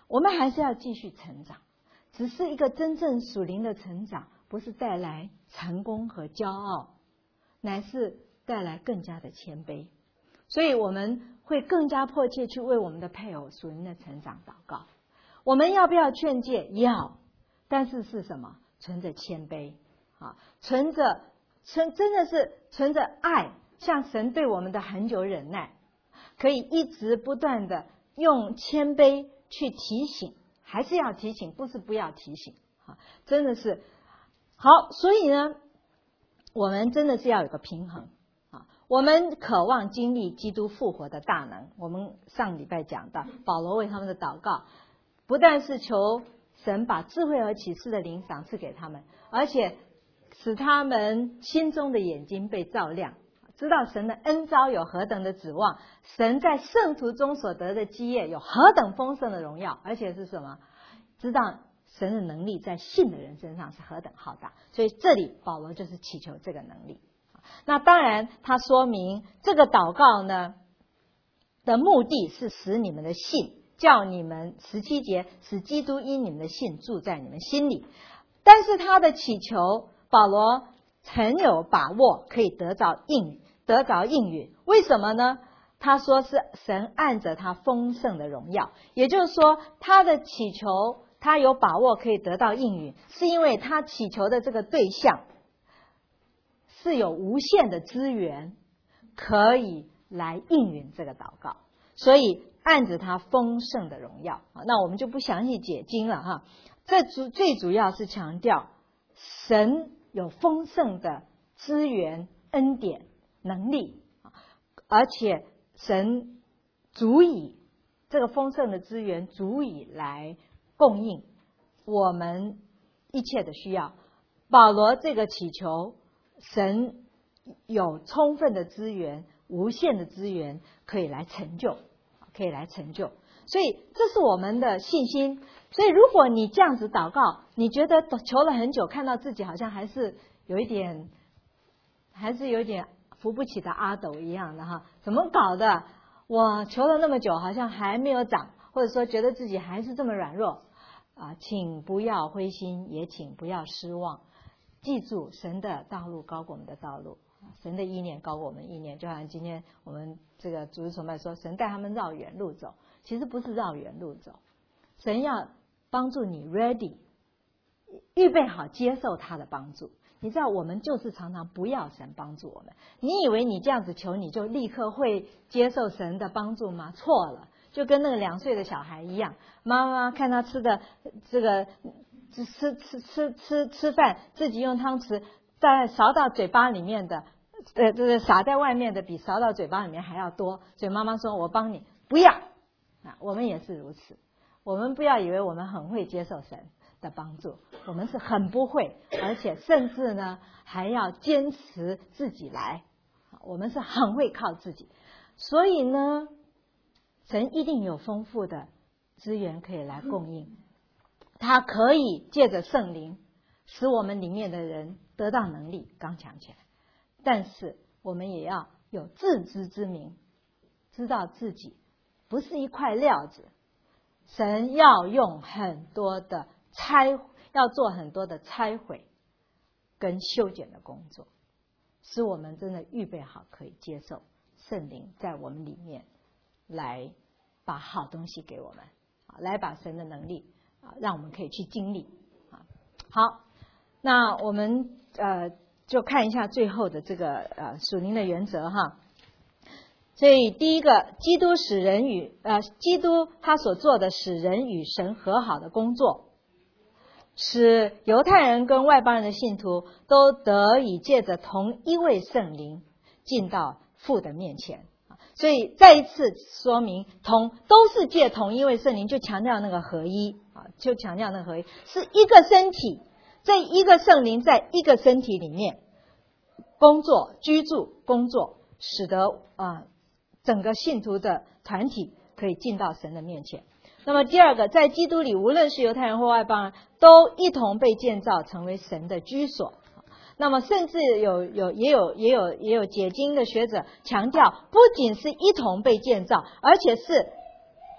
[SPEAKER 1] 我们还是要继续成长，只是一个真正属灵的成长，不是带来成功和骄傲，乃是带来更加的谦卑。所以我们会更加迫切去为我们的配偶属灵的成长祷告。我们要不要劝诫？要，但是是什么？存着谦卑啊，存着存真的是存着爱，像神对我们的恒久忍耐，可以一直不断的用谦卑去提醒，还是要提醒，不是不要提醒啊，真的是好。所以呢，我们真的是要有个平衡啊。我们渴望经历基督复活的大能。我们上礼拜讲到保罗为他们的祷告，不但是求神把智慧和启示的灵赏赐给他们，而且使他们心中的眼睛被照亮，知道神的恩召有何等的指望，神在圣徒中所得的基业有何等丰盛的荣耀，而且是什么？知道神的能力在信的人身上是何等浩大。所以这里保罗就是祈求这个能力。那当然他说明这个祷告呢的目的是使你们的信，叫你们十七节使基督因你们的信住在你们心里。但是他的祈求保罗很有把握可以得着应得着应允。为什么呢？他说是神按着他丰盛的荣耀，也就是说他的祈求他有把握可以得到应允，是因为他祈求的这个对象是有无限的资源可以来应允这个祷告，所以按着他丰盛的荣耀。那我们就不详细解经了哈。这主最主要是强调神有丰盛的资源、恩典、能力，而且神足以这个丰盛的资源足以来供应我们一切的需要。保罗这个祈求，神有充分的资源、无限的资源可以来成就，可以来成就。所以这是我们的信心。所以如果你这样子祷告，你觉得求了很久，看到自己好像还是有一点还是有点扶不起的阿斗一样的哈，怎么搞的？我求了那么久，好像还没有长，或者说觉得自己还是这么软弱啊，请不要灰心，也请不要失望。记住，神的道路高过我们的道路，神的意念高过我们意念。就好像今天我们这个主日崇拜说，神带他们绕远路走，其实不是绕远路走，神要帮助你 ready， 预备好接受他的帮助。你知道我们就是常常不要神帮助我们，你以为你这样子求你就立刻会接受神的帮助吗？错了，就跟那个两岁的小孩一样，妈妈看他吃的这个吃吃吃吃吃吃饭，自己用汤匙在勺到嘴巴里面的呃这个洒在外面的比勺到嘴巴里面还要多，所以妈妈说我帮你，不要啊，我们也是如此。我们不要以为我们很会接受神的帮助，我们是很不会，而且甚至呢还要坚持自己来，我们是很会靠自己。所以呢神一定有丰富的资源可以来供应，他可以借着圣灵使我们里面的人得到能力刚强起来，但是我们也要有自知之明，知道自己不是一块料子，神要用很多的拆，要做很多的拆毁跟修剪的工作，使我们真的预备好可以接受圣灵在我们里面来把好东西给我们，来把神的能力让我们可以去经历。好，那我们呃就看一下最后的这个呃属灵的原则哈。所以第一个，基督使人与呃基督他所做的使人与神和好的工作，使犹太人跟外邦人的信徒都得以借着同一位圣灵进到父的面前。所以再一次说明，同都是借同一位圣灵，就强调那个合一啊，就强调那个合一，是一个身体，这一个圣灵在一个身体里面工作、居住、工作，使得啊整个信徒的团体可以进到神的面前。那么第二个，在基督里，无论是犹太人或外邦人，都一同被建造成为神的居所。那么甚至有有也有也有也有解经的学者强调，不仅是一同被建造，而且是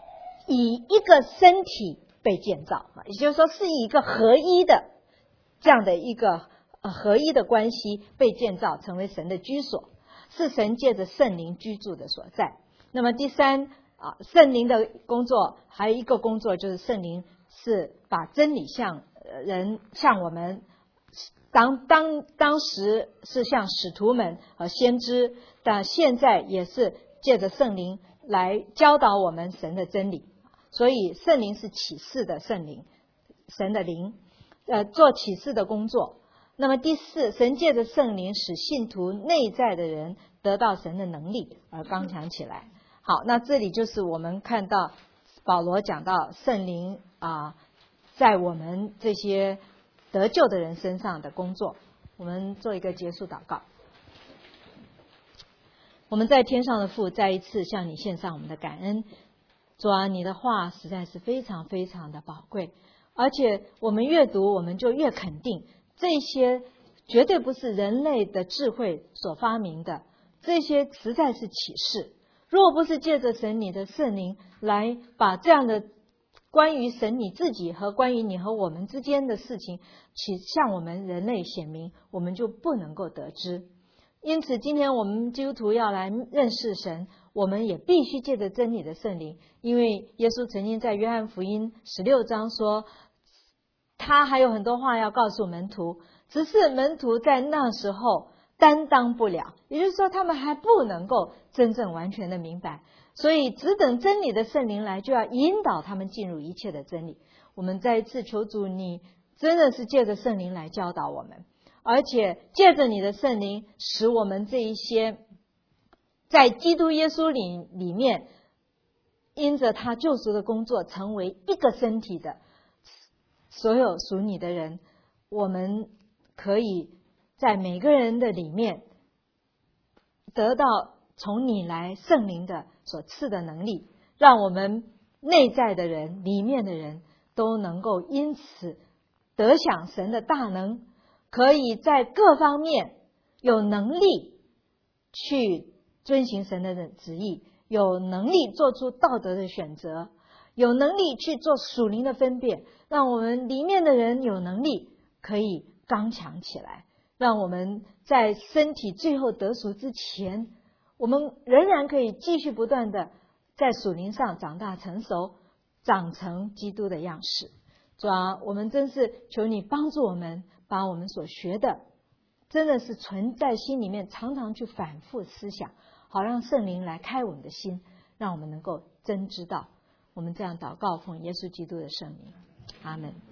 [SPEAKER 1] 以一个身体被建造，也就是说是以一个合一的这样的一个呃合一的关系被建造，成为神的居所，是神借着圣灵居住的所在。那么第三啊，圣灵的工作还有一个工作，就是圣灵是把真理向人向我们当当当时是向使徒们和先知，但现在也是借着圣灵来教导我们神的真理。所以圣灵是启示的圣灵，神的灵呃做启示的工作。那么第四，神借着圣灵使信徒内在的人得到神的能力而刚强起来。好，那这里就是我们看到保罗讲到圣灵啊，在我们这些得救的人身上的工作。我们做一个结束祷告。我们在天上的父，再一次向你献上我们的感恩。主啊，你的话实在是非常非常的宝贵，而且我们越读我们就越肯定，这些绝对不是人类的智慧所发明的，这些实在是启示。若不是借着神你的圣灵来把这样的关于神你自己和关于你和我们之间的事情起向我们人类显明，我们就不能够得知。因此今天我们基督徒要来认识神，我们也必须借着真理的圣灵。因为耶稣曾经在约翰福音十六章说，他还有很多话要告诉门徒，只是门徒在那时候担当不了，也就是说他们还不能够真正完全的明白，所以只等真理的圣灵来，就要引导他们进入一切的真理。我们再一次求主，你真的是借着圣灵来教导我们，而且借着你的圣灵使我们这一些在基督耶稣里里面因着他救赎的工作成为一个身体的所有属你的人，我们可以在每个人的里面得到从你来圣灵的所赐的能力，让我们内在的人里面的人都能够因此得享神的大能，可以在各方面有能力去遵行神的旨意，有能力做出道德的选择，有能力去做属灵的分辨，让我们里面的人有能力可以刚强起来，让我们在身体最后得赎之前，我们仍然可以继续不断的在属灵上长大成熟，长成基督的样式。主啊，我们真是求你帮助我们，把我们所学的真的是存在心里面，常常去反复思想，好让圣灵来开我们的心，让我们能够真知道。我们这样祷告，奉耶稣基督的圣名，阿们。